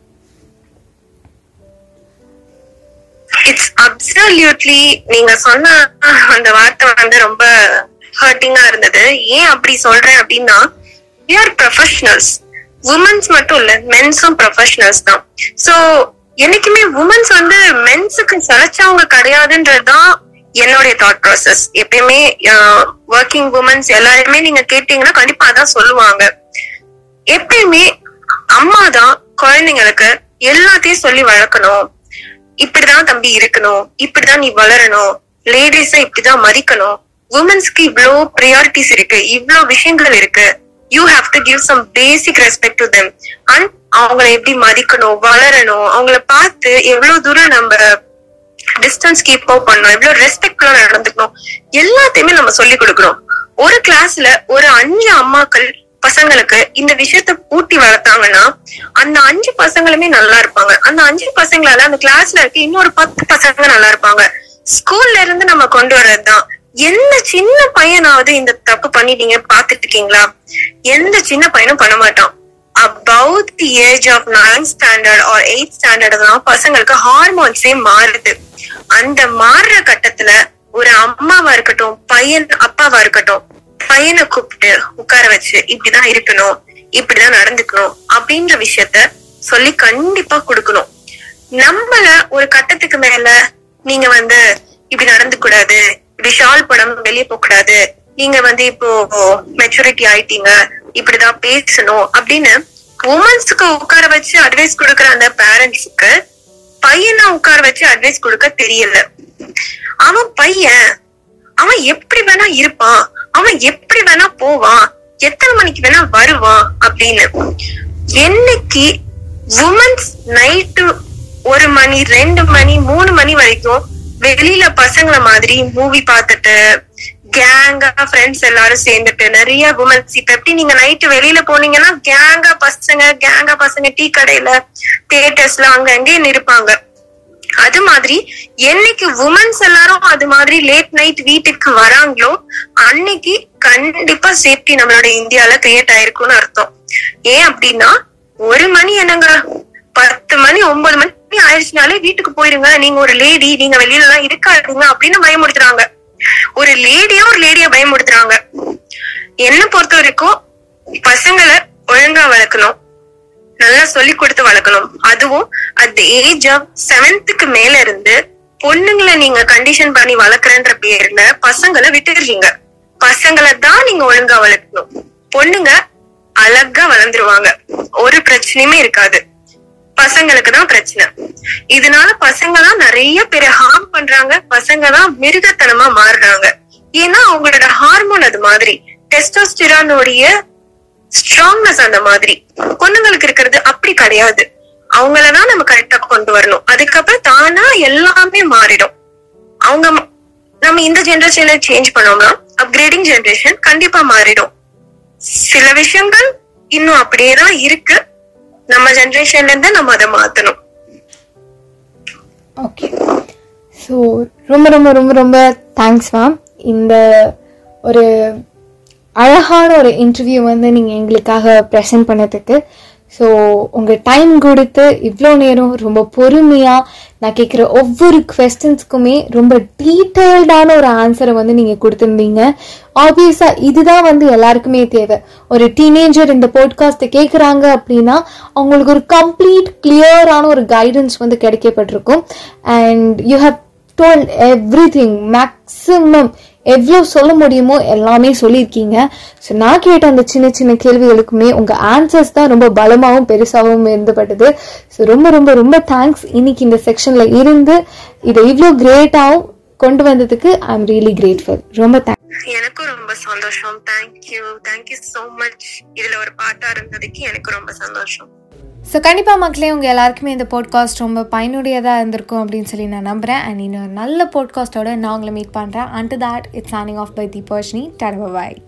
இட்ஸ் அப்சல்யூட்லி, நீங்க சொன்ன அந்த வார்த்தை வந்து ரொம்ப ஹர்ட்டிங்கா இருந்தது. ஏன் அப்படி சொல்றேன் அப்படின்னா, we are professionals. உமன்ஸ் மட்டும் இல்ல, மென்ஸும் ப்ரொஃபஷனல்ஸ் தான். சோ என்னைக்குமே உமன்ஸ் வந்து மென்ஸுக்கு சளைச்சவங்க கிடையாதுன்றதுதான் என்னுடைய தாட் ப்ராசஸ். எப்பயுமே ஒர்க்கிங் உமன்ஸ் எல்லாருமே நீங்க கேட்டீங்கன்னா கண்டிப்பா அதான் சொல்லுவாங்க. எப்பயுமே அம்மா தான் குழந்தைங்களுக்கு எல்லாத்தையும் சொல்லி வளர்க்கணும். இப்படிதான் தம்பி இருக்கணும், இப்படிதான் நீ வளரணும், லேடிஸ இப்படிதான் மதிக்கணும், உமன்ஸ்க்கு இவ்வளோ ப்ரியாரிட்டிஸ் இருக்கு, இவ்வளோ விஷயங்கள் இருக்கு, you have to give some basic respect to them. And அவங்கள எப்படி மதிக்கணும், வளரணும், அவங்கள பார்த்து எவ்வளவு தூரம் நம்ம டிஸ்டன்ஸ் கீப் அப் பண்ணணும், எவ்வளவு ரெஸ்பெக்ட்ஃபுல்லா நடந்துக்கணும், எல்லாத்தையுமே நம்ம சொல்லி கொடுக்கணும். ஒரு கிளாஸ்ல ஒரு 5 அம்மாக்கள் பசங்களுக்கு இந்த விஷயத்த ஊட்டி வளர்த்தாங்கன்னா அந்த 5 பசங்களுமே நல்லா இருப்பாங்க. அந்த 5 பசங்களால அந்த கிளாஸ்ல இருக்க இன்னொரு 10 பசங்க நல்லா இருப்பாங்க. ஸ்கூல்ல இருந்து நம்ம கொண்டு வர்றதுதான். எந்த சின்ன பையனாவது இந்த தப்பு பண்ணிட்டீங்க பாத்துட்டு இருக்கீங்களா? எந்த சின்ன பையனும் பண்ண மாட்டான். About the age of 9th standard or 8th standard தான் பசங்களுக்கு ஹார்மோன்ஸே மாறுது. அந்த மாறுற கட்டத்துல ஒரு அம்மாவா இருக்கட்டும், பையன் அப்பாவா இருக்கட்டும், பையனை கூப்பிட்டு உட்கார வச்சு இப்படிதான் இருக்கணும், இப்படிதான் நடந்துக்கணும் அப்படின்ற விஷயத்த சொல்லி கண்டிப்பா கொடுக்கணும். நம்மள ஒரு கட்டத்துக்கு மேல நீங்க வந்து இப்படி நடந்து கூடாது, இப்படி ஷால் போடாம வெளியே போக கூடாது, நீங்க வந்து இப்போ மெச்சூரிட்டி ஆயிட்டீங்க, இப்படிதான் பேசணும் அப்படின்னு உமன்ஸுக்கு உட்கார வச்சு அட்வைஸ் கொடுக்கற அந்த பேரண்ட்ஸுக்கு பையனை உட்கார வச்சு அட்வைஸ் கொடுக்க தெரியல. அவன் பையன், அவன் எப்படி வேணா இருப்பான், அவன் எப்படி வேணா போவான், எத்தனை மணிக்கு வேணா வருவான் அப்படின்னு. என்னைக்கு உமன்ஸ் நைட்டு 1 மணி 2 மணி 3 மணி வரைக்கும் வெளியில பசங்களை மாதிரி மூவி பார்த்துட்டு கேங்கா ஃப்ரெண்ட்ஸ் எல்லாரும் சேர்ந்துட்டு நிறைய உமன்ஸ், இப்ப எப்படி நீங்க நைட்டு வெளியில போனீங்கன்னா கேங்கா பசங்க டீ கடையில, தியேட்டர்ஸ்ல அங்க அங்கேயும் இருப்பாங்க. அது மாதிரி என்னைக்கு உமன்ஸ் எல்லாரும் அது மாதிரி லேட் நைட் வீட்டுக்கு வராங்களோ அன்னைக்கு கண்டிப்பா சேஃப்டி நம்மளோட இந்தியால கிரியேட் ஆயிருக்கும்னு அர்த்தம். ஏன் அப்படின்னா 1 மணி என்னங்க 10 மணி 9 மணி ஆயிடுச்சுனாலே வீட்டுக்கு போயிருங்க, நீங்க ஒரு லேடி, நீங்க வெளியில எல்லாம் இருக்காதீங்க அப்படின்னு பயமுடுத்துறாங்க. ஒரு லேடிய பயமுடுத்துறாங்க. என்ன பொறுத்த வரைக்கும் பசங்களை ஒழுங்கா வளர்க்கணும், நல்லா சொல்லி கொடுத்து வளர்க்கணும். அதுவும் அட் ஏஜ் ஆஃப் 7th மேல இருந்து பொண்ணுங்களை நீங்க கண்டிஷன் பண்ணி வளர்க்கறன்ற பேர்ல பசங்களை விட்டுடுறீங்க. பசங்களை தான் நீங்க ஒழுங்கா வளர்க்கணும். பொண்ணுங்க அழகா வளர்ந்துருவாங்க, ஒரு பிரச்சனையுமே இருக்காது. பசங்களுக்கு தான் பிரச்சனை. இதனால பசங்க தான் நிறைய பேரை ஹார்ம் பண்றாங்க, பசங்க தான் மிருகத்தனமா மாறுறாங்க. ஏன்னா அவங்களோட ஹார்மோன் அது மாதிரி, டெஸ்டோஸ்டிரானோடைய ஸ்ட்ராங்னஸ் அந்த மாதிரி. பொண்ணுங்களுக்கு இருக்கிறது அப்படி கிடையாது. அவங்களதான் நம்ம கரெக்டா கொண்டு வரணும். அதுக்கப்புறம் தானா எல்லாமே மாறிடும். நம்ம இந்த ஜெனரேஷன்ல சேஞ்ச் பண்ணோம்னா அப்கிரேடிங் ஜெனரேஷன் கண்டிப்பா மாறிடும். சில விஷயங்கள் இன்னும் அப்படியேதான் இருக்கு. நம்ம ஜெனரேஷன்ல இருந்து நம்ம அதை மாத்தணும். ஓகே, ஸோ ரொம்ப ரொம்ப ரொம்ப ரொம்ப தேங்க்ஸ் மேம். இந்த ஒரு அழகான ஒரு இன்டர்வியூ வந்து நீங்கள் எங்களுக்காக ப்ரெசென்ட் பண்ணதுக்கு. ஸோ உங்கள் டைம் கொடுத்து இவ்வளோ நேரம் ரொம்ப பொறுமையாக நான் கேட்குற ஒவ்வொரு கொஸ்டின்ஸ்க்குமே ரொம்ப டீட்டெயில்டான ஒரு ஆன்சரை வந்து நீங்கள் கொடுத்துருந்தீங்க. ஆப்வியஸாக இதுதான் வந்து எல்லாருக்குமே தேவை. ஒரு டீனேஜர் இந்த பாட்காஸ்ட்டை கேட்குறாங்க அப்படின்னா அவங்களுக்கு ஒரு கம்ப்ளீட் கிளியரான ஒரு கைடன்ஸ் வந்து கிடைக்கப்பட்டிருக்கும். And you have told everything, maximum எவ்வளோ சொல்ல முடியுமோ எல்லாமே சொல்லியிருக்கீங்க. ஸோ நான் கேட்ட அந்த சின்ன சின்ன கேள்விகளுக்குமே உங்கள் ஆன்சர்ஸ் தான் ரொம்ப பலமாகவும் பெருசாகவும் இருந்துபட்டது. ஸோ ரொம்ப ரொம்ப ரொம்ப தேங்க்ஸ். இன்னைக்கு இந்த செக்ஷனில் இருந்து இதை இவ்வளோ கிரேட்டாகவும் கொண்டு வந்ததுக்கு ஐ எம் ரியலி கிரேட்ஃபுல். ரொம்ப தேங்க்ஸ். எனக்கும் ரொம்ப சந்தோஷம். Thank you so much. இதில் ஒரு பாட்டாக இருந்ததுக்கு எனக்கு ரொம்ப சந்தோஷம். ஸோ கண்டிப்பாக மக்களே உங்கள் எல்லாருக்குமே இந்த பாட்காஸ்ட் ரொம்ப பயனுடையதாக இருந்திருக்கும் அப்படின்னு சொல்லி நான் நம்புகிறேன். அண்ட் இன்னொரு நல்ல பாட்காஸ்ட்டோட நான் உங்களை மீட் பண்ணுறேன். Until that it's signing off bye Deeparshini. Ta-ta bye.